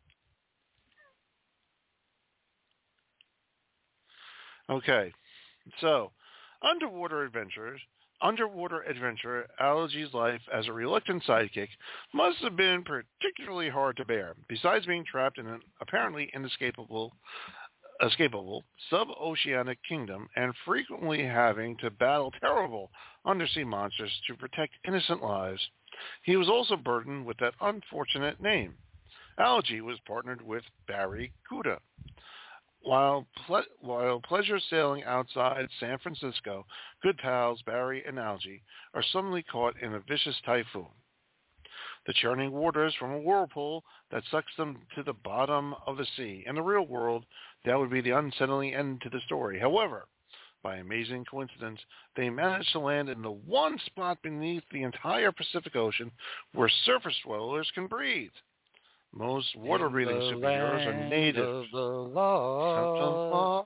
Okay. So, underwater adventurer Algae's life as a reluctant sidekick must have been particularly hard to bear. Besides being trapped in an apparently inescapable sub-oceanic kingdom and frequently having to battle terrible undersea monsters to protect innocent lives, he was also burdened with that unfortunate name. Algae was partnered with Barry Kuda. While pleasure sailing outside San Francisco, good pals Barry and Algae are suddenly caught in a vicious typhoon. The churning waters from a whirlpool that sucks them to the bottom of the sea. In the real world, that would be the unsettling end to the story. However, by amazing coincidence, they manage to land in the one spot beneath the entire Pacific Ocean where surface dwellers can breathe. Most water-breathing superheroes are native. Of the lost.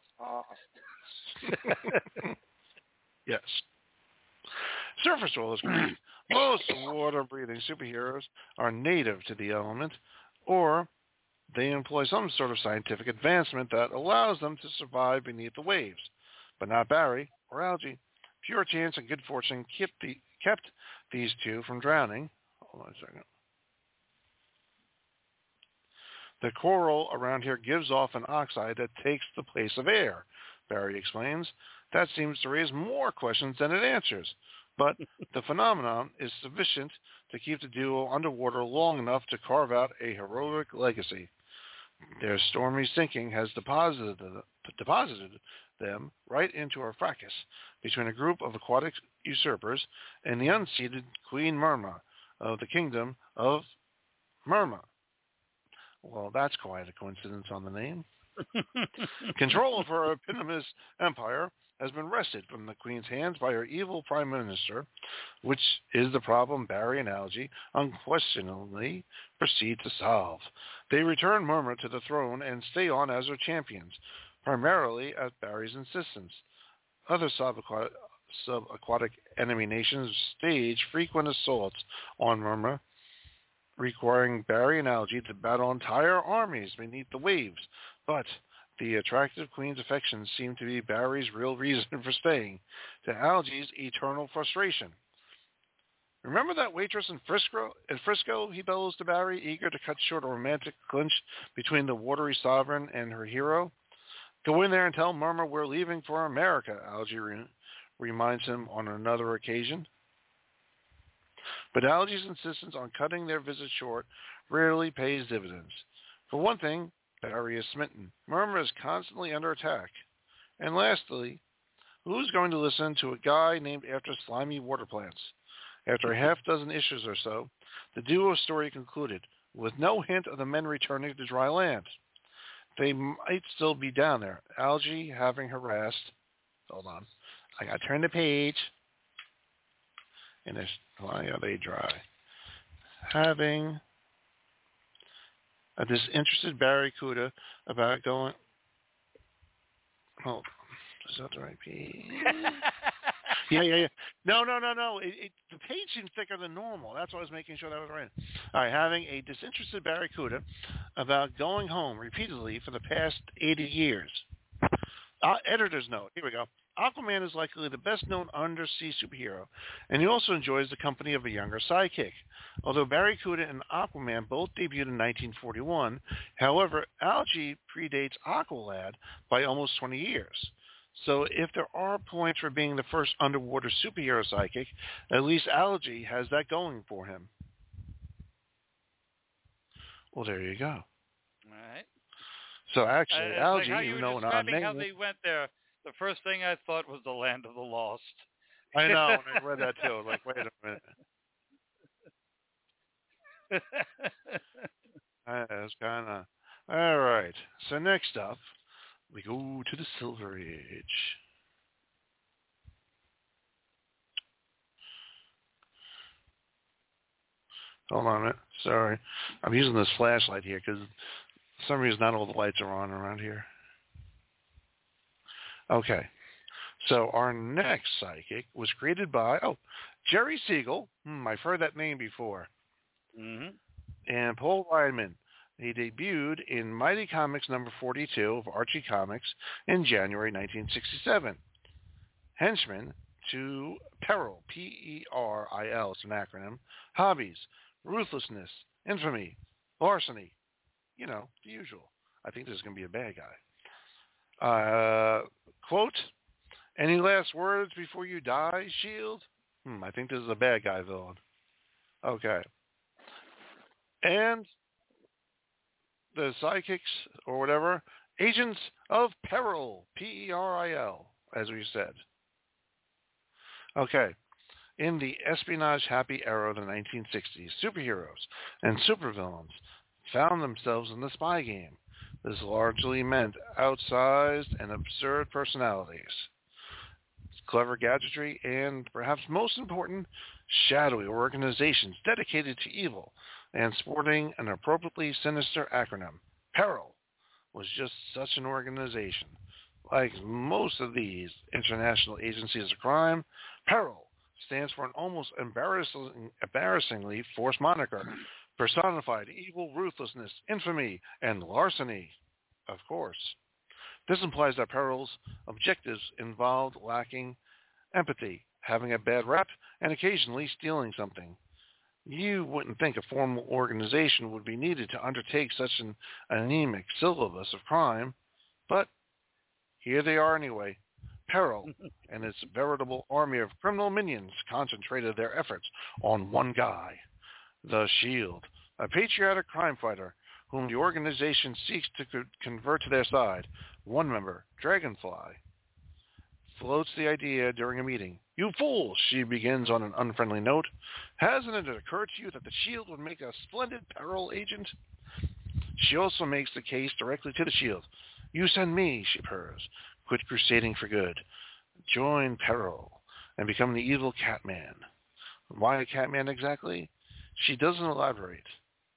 Yes. Surface dwellers can breathe. Most water-breathing superheroes are native to the element, or they employ some sort of scientific advancement that allows them to survive beneath the waves. But not Barry or Algae. Pure chance and good fortune kept these two from drowning. Hold on a second. The coral around here gives off an oxide that takes the place of air, Barry explains. That seems to raise more questions than it answers. But the phenomenon is sufficient to keep the duo underwater long enough to carve out a heroic legacy. Their stormy sinking has deposited them right into a fracas between a group of aquatic usurpers and the unseated Queen Myrma of the Kingdom of Myrma. Well, that's quite a coincidence on the name. Control of her eponymous empire has been wrested from the Queen's hands by her evil Prime Minister, which is the problem Barry and Algae unquestionably proceed to solve. They return Myrma to the throne and stay on as her champions, primarily at Barry's insistence. Other subaquatic enemy nations stage frequent assaults on Myrma, requiring Barry and Algae to battle entire armies beneath the waves, but the attractive Queen's affections seem to be Barry's real reason for staying, to Algae's eternal frustration. Remember that waitress in Frisco, he bellows to Barry, eager to cut short a romantic clinch between the watery sovereign and her hero? Go in there and tell Myrma we're leaving for America, Algae reminds him on another occasion. But Algae's insistence on cutting their visit short rarely pays dividends. For one thing, Barry is smitten. Myrma is constantly under attack. And lastly, who's going to listen to a guy named after slimy water plants? After a half dozen issues or so, the duo story concluded, with no hint of the men returning to dry land. They might still be down there, Algae having harassed... Hold on. I got to turn the page. And why are they dry? Having a disinterested barracuda about going... Oh, is that the right page? Yeah. No. The page seems thicker than normal. That's why I was making sure that was right. All right, having a disinterested barracuda about going home repeatedly for the past 80 years. Editor's note. Here we go. Aquaman is likely the best-known undersea superhero, and he also enjoys the company of a younger sidekick. Although Barracuda and Aquaman both debuted in 1941, however, Algae predates Aqualad by almost 20 years. So if there are points for being the first underwater superhero sidekick, at least Algae has that going for him. Well, there you go. All right. So actually, Algae, like how you even though were describing how they went there, the first thing I thought was the land of the lost. I know, and I read that too. Like, wait a minute. That's kind of... All right. So next up, we go to the Silver Age. Hold on a minute. Sorry. I'm using this flashlight here because for some reason not all the lights are on around here. Okay. So our next psychic was created by, Jerry Siegel. I've heard that name before. Mm-hmm. And Paul Reinman. He debuted in Mighty Comics number 42 of Archie Comics in January 1967. Henchman to Peril, P-E-R-I-L, it's an acronym, hobbies, ruthlessness, infamy, larceny, the usual. I think this is going to be a bad guy. Quote, any last words before you die, Shield? I think this is a bad guy villain. Okay. And the sidekicks, or whatever, Agents of Peril, P-E-R-I-L, as we said. Okay. In the espionage-happy era of the 1960s, superheroes and supervillains found themselves in the spy game. This largely meant outsized and absurd personalities, clever gadgetry, and, perhaps most important, shadowy organizations dedicated to evil and sporting an appropriately sinister acronym. Peril was just such an organization. Like most of these international agencies of crime, Peril stands for an almost embarrassingly forced moniker, personified evil, ruthlessness, infamy, and larceny, of course. This implies that Peril's objectives involved lacking empathy, having a bad rep, and occasionally stealing something. You wouldn't think a formal organization would be needed to undertake such an anemic syllabus of crime, but here they are anyway. Peril and its veritable army of criminal minions concentrated their efforts on one guy, the Shield, a patriotic crime fighter whom the organization seeks to convert to their side. One member, Dragonfly, floats the idea during a meeting. "You fools," she begins on an unfriendly note. "Hasn't it occurred to you that the SHIELD would make a splendid peril agent?" She also makes the case directly to the SHIELD. "You send me," she purrs. "Quit crusading for good. Join Peril and become the evil Catman." Why a Catman exactly? She doesn't elaborate.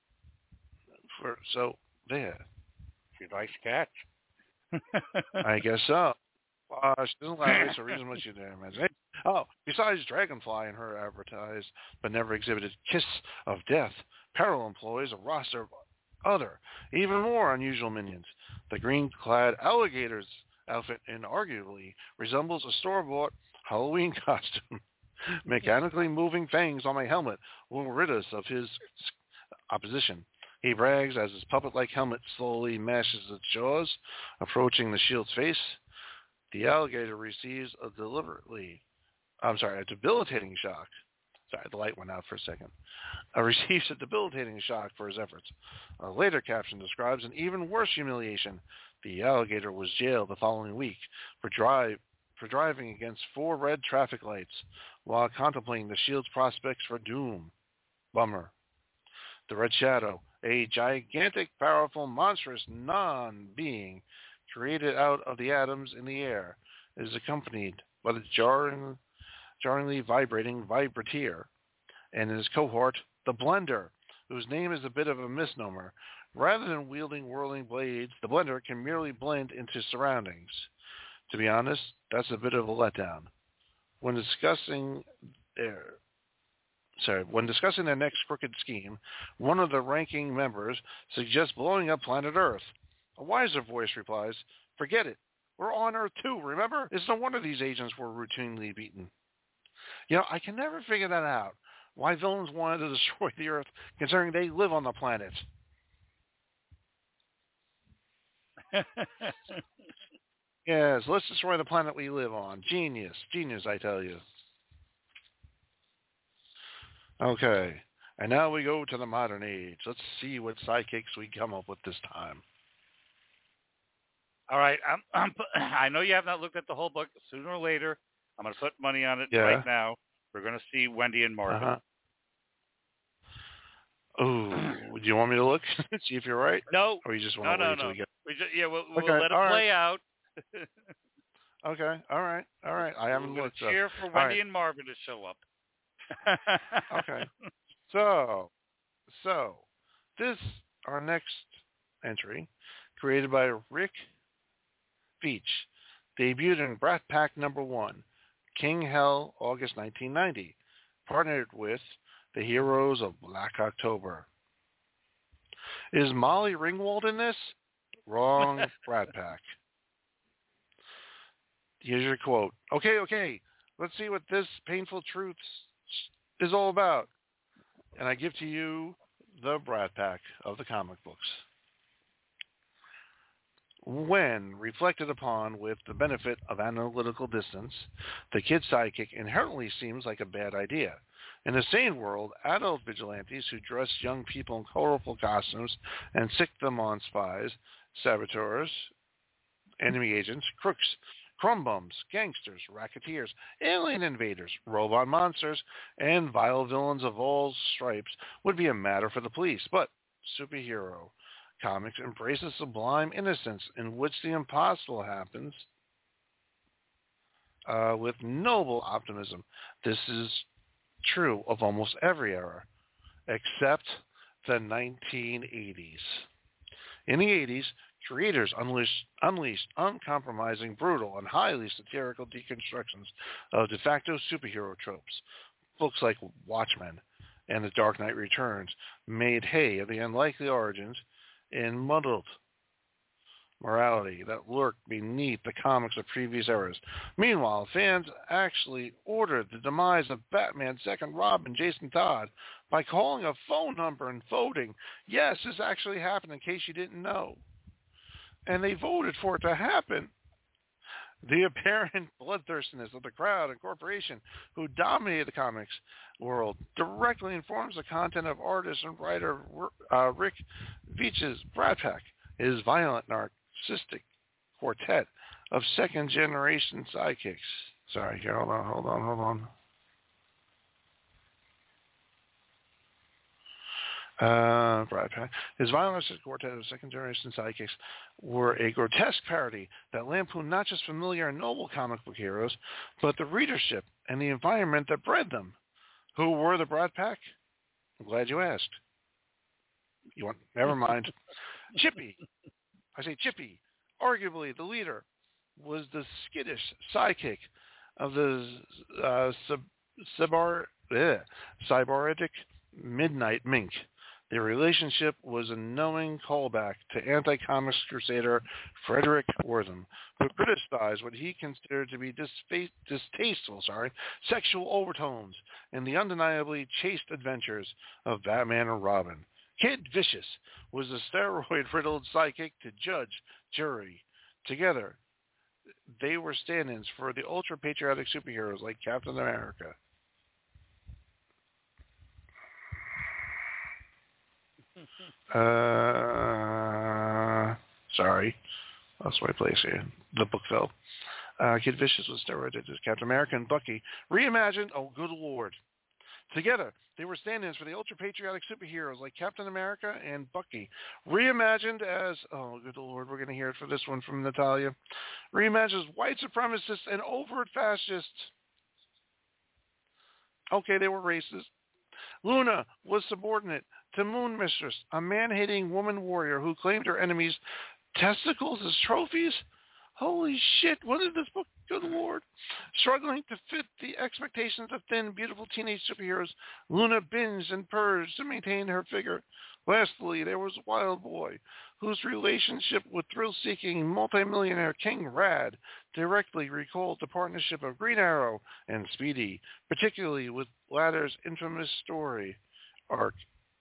So, there. She likes cats. I guess so. She doesn't elaborate, so reason what you dare imagine. Oh, besides Dragonfly and her advertised but never exhibited kiss of death, Peril employs a roster of other, even more unusual minions. The green-clad alligator's outfit inarguably resembles a store-bought Halloween costume. Mechanically moving fangs on my helmet will rid us of his opposition. He brags as his puppet-like helmet slowly mashes its jaws, approaching the SHIELD's face. The alligator receives a debilitating shock. Sorry, the light went out for a second. Receives a debilitating shock for his efforts. A later caption describes an even worse humiliation. The alligator was jailed the following week for driving against 4 red traffic lights while contemplating the SHIELD's prospects for doom. Bummer. The Red Shadow, a gigantic, powerful, monstrous non-being created out of the atoms in the air, is accompanied by the jarringly vibrating Vibrateer and his cohort, the Blender, whose name is a bit of a misnomer. Rather than wielding whirling blades, the Blender can merely blend into surroundings. To be honest, that's a bit of a letdown. When discussing their next crooked scheme, one of the ranking members suggests blowing up planet Earth. A wiser voice replies, "Forget it. We're on Earth too, remember? It's no wonder these agents were routinely beaten." I can never figure that out. Why villains wanted to destroy the Earth, considering they live on the planet. Yes, let's destroy the planet we live on. Genius, I tell you. Okay, and now we go to the modern age. Let's see what sidekicks we come up with this time. All right, I know you have not looked at the whole book. Sooner or later, I'm going to put money on it right now. We're going to see Wendy and Marvin. Oh, do you want me to look? See if you're right? No. Or you just want to wait until we get... We'll let it play out. Okay, all right. I haven't looked. Cheer for Wendy and Marvin to show up. Okay. So this, our next entry, created by Rick Veitch, debuted in Brat Pack #1, King Hell, August 1990, partnered with the Heroes of Black October. Is Molly Ringwald in this? Wrong. Brat Pack. Here's your quote. Okay, let's see what this painful truth is all about. And I give to you the Brat Pack of the comic books. When reflected upon with the benefit of analytical distance, the kid sidekick inherently seems like a bad idea. In a sane world, adult vigilantes who dress young people in colorful costumes and sick them on spies, saboteurs, enemy agents, crooks, crumb bums, gangsters, racketeers, alien invaders, robot monsters, and vile villains of all stripes would be a matter for the police. But superhero comics embrace a sublime innocence in which the impossible happens with noble optimism. This is true of almost every era, except the 1980s. In the 80s, creators unleashed uncompromising, brutal, and highly satirical deconstructions of de facto superhero tropes. Books like Watchmen and The Dark Knight Returns made hay of the unlikely origins and muddled morality that lurked beneath the comics of previous eras. Meanwhile, fans actually ordered the demise of Batman's second Robin, Jason Todd, by calling a phone number and voting, "Yes, this actually happened," in case you didn't know. And they voted for it to happen. The apparent bloodthirstiness of the crowd and corporation who dominated the comics world directly informs the content of artist and writer Rick Veitch's Brat Pack, his violent, narcissistic quartet of second-generation sidekicks. Sorry, here, hold on. Brat Pack. His violent quartet of second-generation sidekicks were a grotesque parody that lampooned not just familiar and noble comic book heroes, but the readership and the environment that bred them. Who were the Brat Pack? I'm glad you asked. Never mind. Chippy. I say Chippy. Arguably the leader was the skittish sidekick of the cybernetic Midnight Mink. Their relationship was a knowing callback to anti-comics crusader Frederick Wortham, who criticized what he considered to be distasteful sexual overtones in the undeniably chaste adventures of Batman and Robin. Kid Vicious was the steroid-riddled sidekick to judge, jury. Together, they were stand-ins for the ultra-patriotic superheroes like Captain America. Sorry. Lost my place here. The book fell. Kid Vicious was steroided as Captain America and Bucky. Reimagined, oh good lord. Together, they were stand-ins for the ultra-patriotic superheroes like Captain America and Bucky. Reimagined as, oh good lord, we're going to hear it for this one from Natalia. Reimagined as white supremacists and overt fascists. Okay, they were racist. Luna was subordinate to Moon Mistress, a man-hating woman warrior who claimed her enemies' testicles as trophies. Holy shit, what is this book? Good lord. Struggling to fit the expectations of thin, beautiful teenage superheroes, Luna binged and purged to maintain her figure. Lastly, there was Wild Boy, whose relationship with thrill-seeking multimillionaire King Rad directly recalled the partnership of Green Arrow and Speedy, particularly with latter's infamous story arc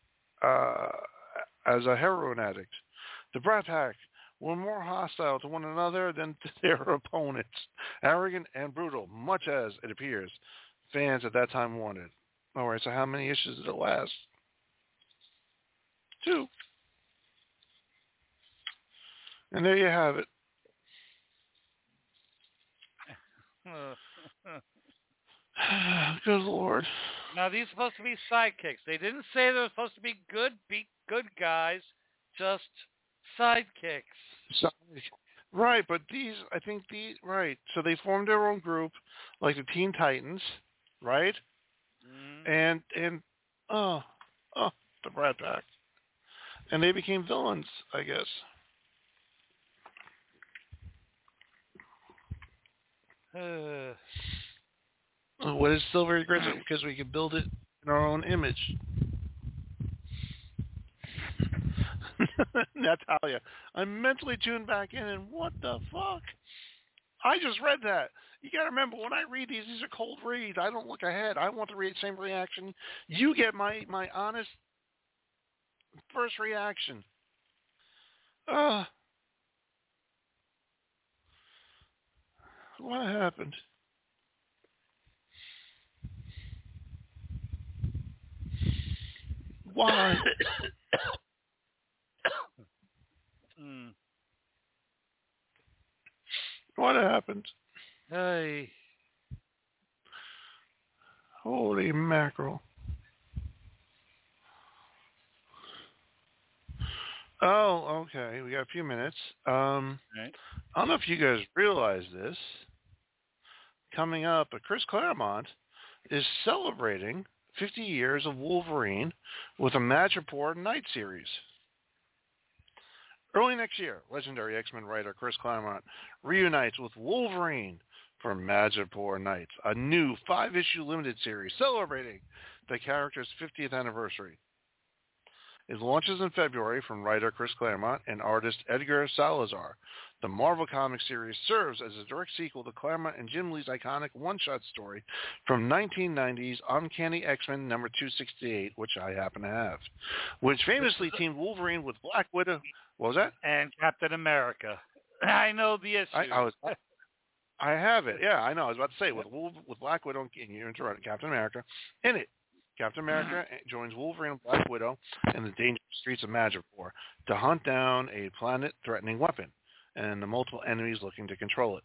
as a heroin addict. The Brat Pack were more hostile to one another than to their opponents, arrogant and brutal, much as, it appears, fans at that time wanted. All right, so how many issues did it last? 2. And there you have it. Good lord. Now, these are supposed to be sidekicks. They didn't say they were supposed to be good guys, just sidekicks. Right, but right. So they formed their own group, like the Teen Titans, right? Mm-hmm. And the Brat Pack. And they became villains, I guess. What is still very great because we can build it in our own image. Natalia, I'm mentally tuned back in, and what the fuck? I just read that. You got to remember, when I read these are cold reads. I don't look ahead. I want the same reaction. You get my honest first reaction. What happened? Why? What happened? Hey. Holy mackerel. Oh, okay. We got a few minutes. Right. I don't know if you guys realize this. Coming up, Chris Claremont is celebrating 50 years of Wolverine with a Madripoor Night series. Early next year, legendary X-Men writer Chris Claremont reunites with Wolverine for Madripoor Nights, a new 5-issue limited series celebrating the character's 50th anniversary. It launches in February from writer Chris Claremont and artist Edgar Salazar. The Marvel Comics series serves as a direct sequel to Claremont and Jim Lee's iconic one-shot story from 1990's Uncanny X-Men number 268, which I happen to have, which famously teamed Wolverine with Black Widow. What was that? And Captain America. I know the issue. I have it. Yeah, I know. I was about to say with Black Widow and you interrupted Captain America in it. Captain America joins Wolverine and Black Widow in the dangerous streets of Madripoor to hunt down a planet-threatening weapon and the multiple enemies looking to control it.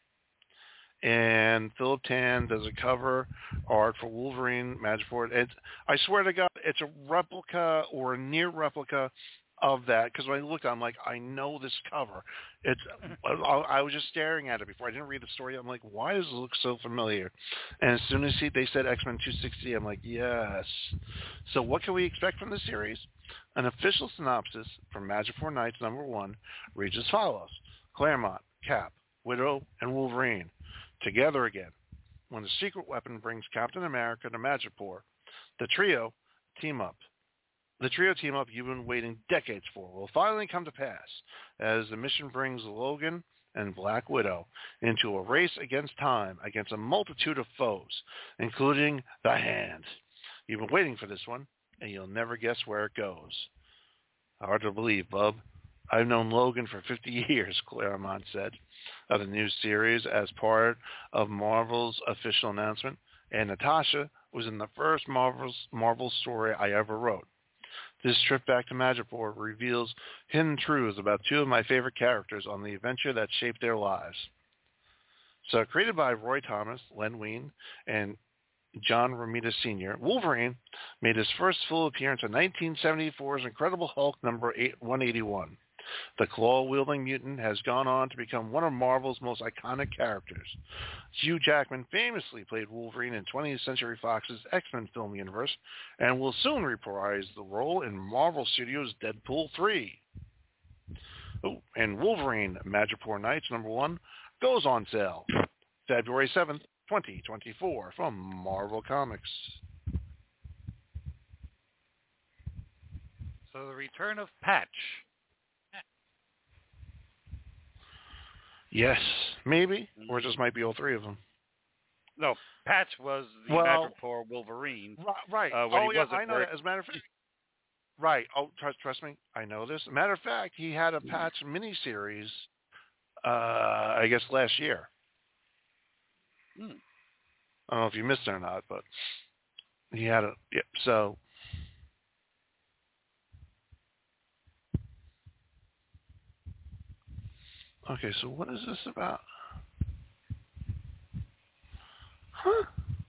And Philip Tan does a cover art for Wolverine Madripoor. I swear to God, it's a replica or a near replica of that, because when I looked, I'm like, I know this cover. I was just staring at it before. I didn't read the story. I'm like, why does it look so familiar? And as soon as they said X-Men 260, I'm like, yes. So what can we expect from this series? An official synopsis from Madripoor Nights #1 reads as follows. Claremont, Cap, Widow, and Wolverine together again. When the secret weapon brings Captain America to Madripoor, the trio team up you've been waiting decades for will finally come to pass as the mission brings Logan and Black Widow into a race against time against a multitude of foes, including the Hand. You've been waiting for this one, and you'll never guess where it goes. Hard to believe, bub. I've known Logan for 50 years, Claremont said of the new series as part of Marvel's official announcement, and Natasha was in the first Marvel story I ever wrote. This trip back to Madripoor reveals hidden truths about two of my favorite characters on the adventure that shaped their lives. So created by Roy Thomas, Len Wein, and John Romita Sr., Wolverine made his first full appearance in 1974's Incredible Hulk number 181. The claw-wielding mutant has gone on to become one of Marvel's most iconic characters. Hugh Jackman famously played Wolverine in 20th Century Fox's X-Men film universe and will soon reprise the role in Marvel Studios' Deadpool 3. Oh, and Wolverine Madripoor Nights #1 goes on sale February 7th, 2024 from Marvel Comics. So the return of Patch. Yes, maybe, or it just might be all three of them. No, Patch was the Madripoor Wolverine. Right. I know that. As a matter of fact, right. Oh, trust me, I know this. As a matter of fact, he had a Patch miniseries, I guess last year. I don't know if you missed it or not, but he had a. Yep. So. Okay, so what is this about? Huh?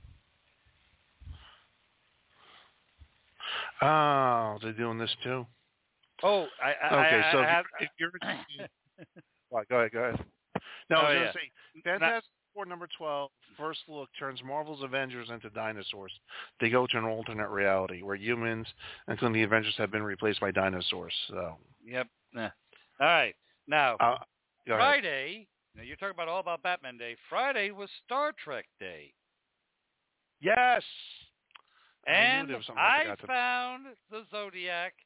Oh, they're doing this too? Oh, if you're... Well, go ahead. No, I was going to say, Fantastic Four #12, first look, turns Marvel's Avengers into dinosaurs. They go to an alternate reality where humans, including the Avengers, have been replaced by dinosaurs. So. Yep. All right. Now... Go Friday, now you're talking about all about Batman Day. Friday was Star Trek Day. Yes. And I found the Zodiac.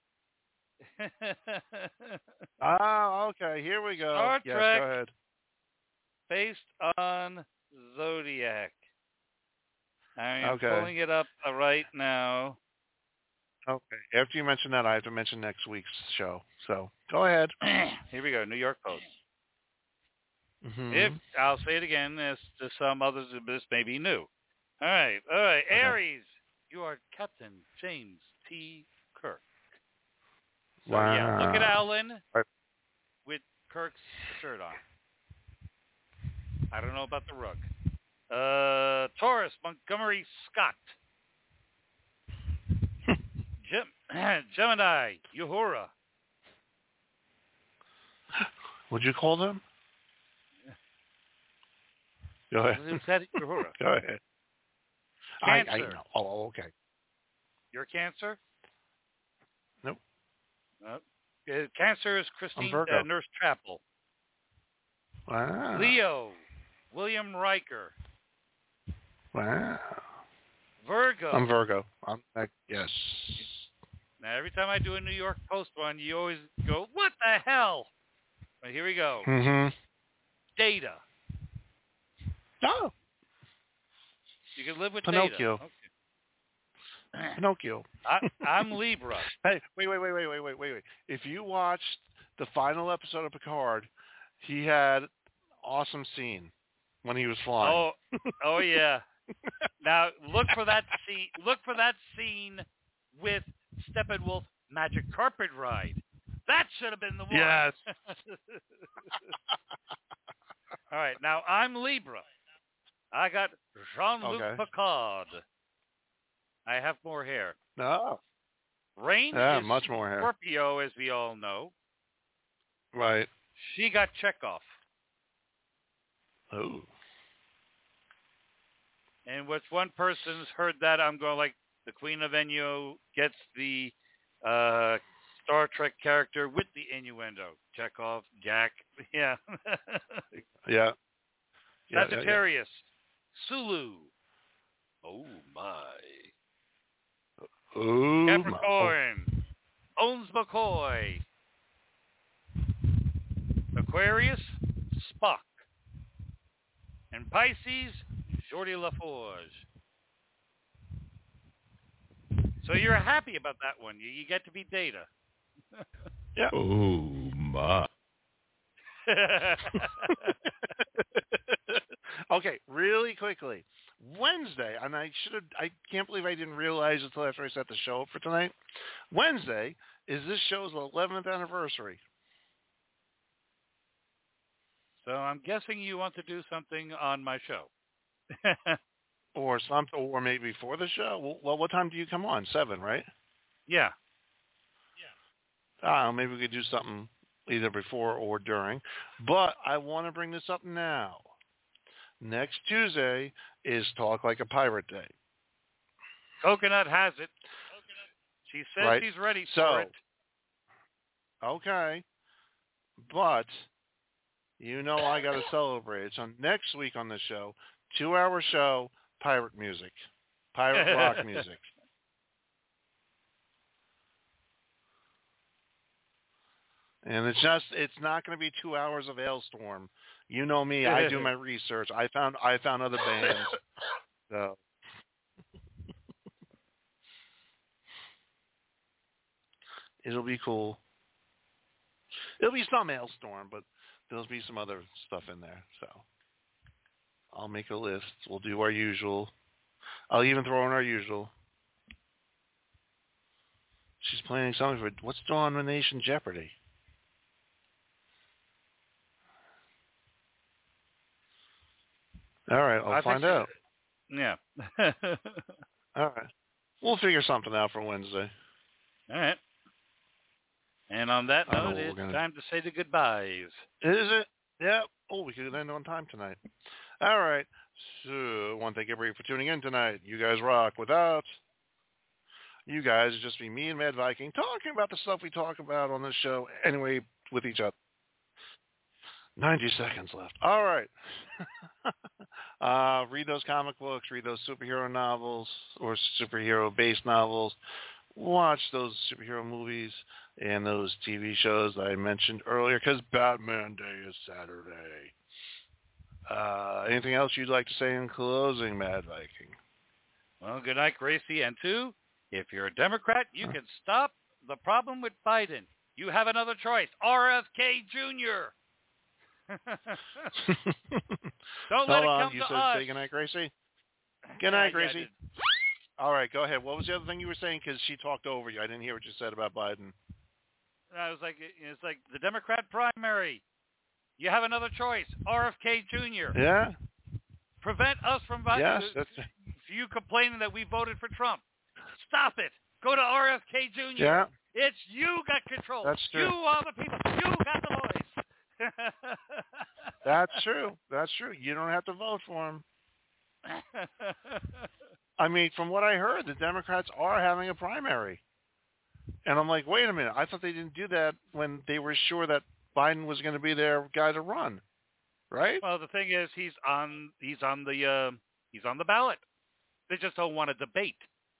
Okay. Here we go. Star Trek, Trek, go ahead. Based on Zodiac. I'm pulling it up right now. Okay. After you mention that, I have to mention next week's show. So go ahead. Here we go. New York Post. Mm-hmm. If I'll say it again, as to some others, this may be new. All right. Okay. Aries, you are Captain James T. Kirk. So, wow. Yeah, look at Alan with Kirk's shirt on. I don't know about the rug. Taurus, Montgomery Scott. Gemini, Uhura. What'd you call them? Go ahead. Who said Uhura? Go ahead. Cancer. I know. Oh, okay. You're Cancer? Nope. Cancer is Christine Nurse Chapel. Wow. Leo, William Riker. Wow. Virgo. I'm Virgo. Yes. Now, every time I do a New York Post one, you always go, what the hell? But here we go. Mm-hmm. Data. Oh. You can live with Pinocchio. Data. Okay. Pinocchio. I'm Libra. Hey, wait. If you watched the final episode of Picard, he had an awesome scene when he was flying. Oh yeah. Now look for that scene. Look for that scene with Steppenwolf Magic Carpet Ride. That should have been the one. Yes. All right. Now I'm Libra. I got Jean-Luc Picard. I have more hair. No. Rain Yeah, is much more hair. Scorpio, as we all know. Right. She got Chekhov. Oh. And what's one person's heard that, I'm going like, the Queen of Innu gets the Star Trek character with the innuendo. Chekhov, Jack. Yeah. Yeah. Sagittarius. Sulu. Oh, my. Oh, Capricorn. Owns McCoy. Aquarius. Spock. And Pisces. Geordi LaForge. So you're happy about that one. You get to be Data. Yeah. Oh, my. Okay, really quickly. Wednesday, and I can't believe I didn't realize until after I set the show up for tonight. Wednesday is this show's 11th anniversary. So I'm guessing you want to do something on my show. Or something, or maybe before the show. Well, what time do you come on? 7, right? Yeah. Maybe we could do something either before or during. But I want to bring this up now. Next Tuesday is Talk Like a Pirate Day. Coconut has it. She says Right. she's ready for it. Okay. But, I got to celebrate. So next week on the show, 2-hour show, pirate music. Pirate rock music. And it's not going to be 2 hours of Hailstorm. You know me, I do my research. I found other bands. So it'll be cool. It'll be some Hailstorm, but there'll be some other stuff in there. So I'll make a list. We'll do our usual. I'll even throw in our usual. She's planning something for what's Domination Jeopardy? All right, I'll find out. Yeah. All right. We'll figure something out for Wednesday. All right. And on that note, it's time to say the goodbyes. Is it? Yeah. Oh, we could end on time tonight. All right. So, I want to thank everybody for tuning in tonight. You guys rock. Without you guys, it'd just be me and Mad Viking talking about the stuff we talk about on this show anyway with each other. 90 seconds left. All right. Read those comic books. Read those superhero novels or superhero-based novels. Watch those superhero movies and those TV shows that I mentioned earlier because Batman Day is Saturday. Anything else you'd like to say in closing, Mad Viking? Well, good night, Gracie. And two, if you're a Democrat, you can stop the problem with Biden. You have another choice, RFK Jr. Don't let it come you to said us. say goodnight, Gracie? Good night, Gracie. All right, go ahead. What was the other thing you were saying? Because she talked over you. I didn't hear what you said about Biden. I was like, it's like the Democrat primary. You have another choice, RFK Jr. Yeah. Prevent us from voting. Yes, that's you complaining that we voted for Trump. Stop it. Go to RFK Jr. Yeah. It's you got control. That's true. You are the people. You got the voice. That's true. That's true. You don't have to vote for him. I mean, from what I heard, the Democrats are having a primary. And I'm like, wait a minute. I thought they didn't do that when they were sure that Biden was going to be their guy to run, right? Well, the thing is, he's on the ballot. They just don't want to debate.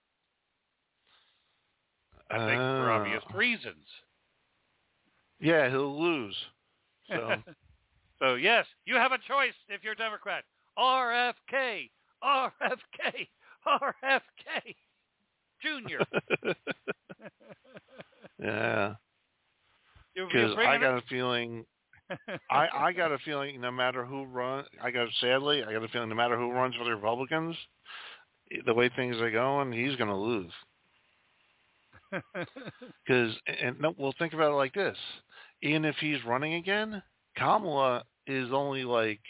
I think for obvious reasons. Yeah, he'll lose. So, so yes, you have a choice if you're a Democrat. RFK, RFK, RFK Jr. Yeah. You're Because I got bringing a feeling I got a feeling no matter who runs, I got a feeling no matter who runs for the Republicans, the way things are going, he's going to lose. Well, think about it like this. Even if he's running again, Kamala is only like,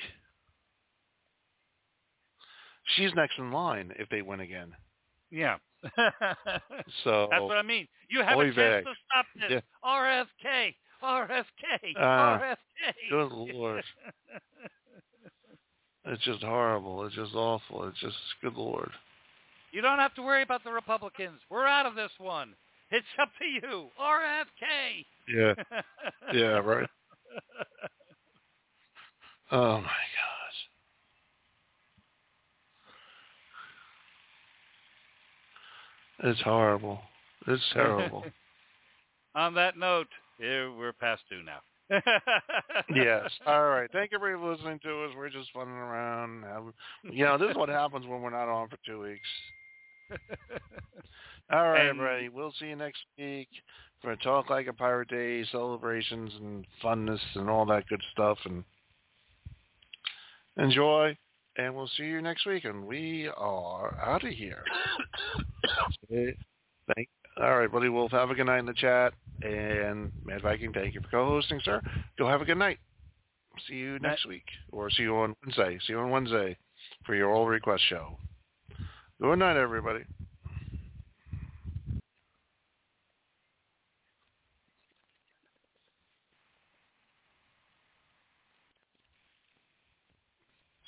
she's next in line if they win again. Yeah. So that's what I mean. You have a chance to stop this. Yeah. RFK. Good Lord. It's just horrible. It's just awful. It's just, good Lord. You don't have to worry about the Republicans. We're out of this one. It's up to you. RFK. Yeah. Yeah, right. Oh, my gosh. It's horrible. It's terrible. On that note, we're past due now. Yes. All right. Thank you for listening to us. We're just funning around. This is what happens when we're not on for 2 weeks. All right, everybody. We'll see you next week for Talk Like a Pirate Day celebrations and funness and all that good stuff. And enjoy. And we'll see you next week. And we are out of here. All right, buddy. We'll have a good night in the chat. And Mad Viking, thank you for co-hosting, sir. Go have a good night. See you next week. Or see you on Wednesday. See you on Wednesday for your all request show. Good night, everybody.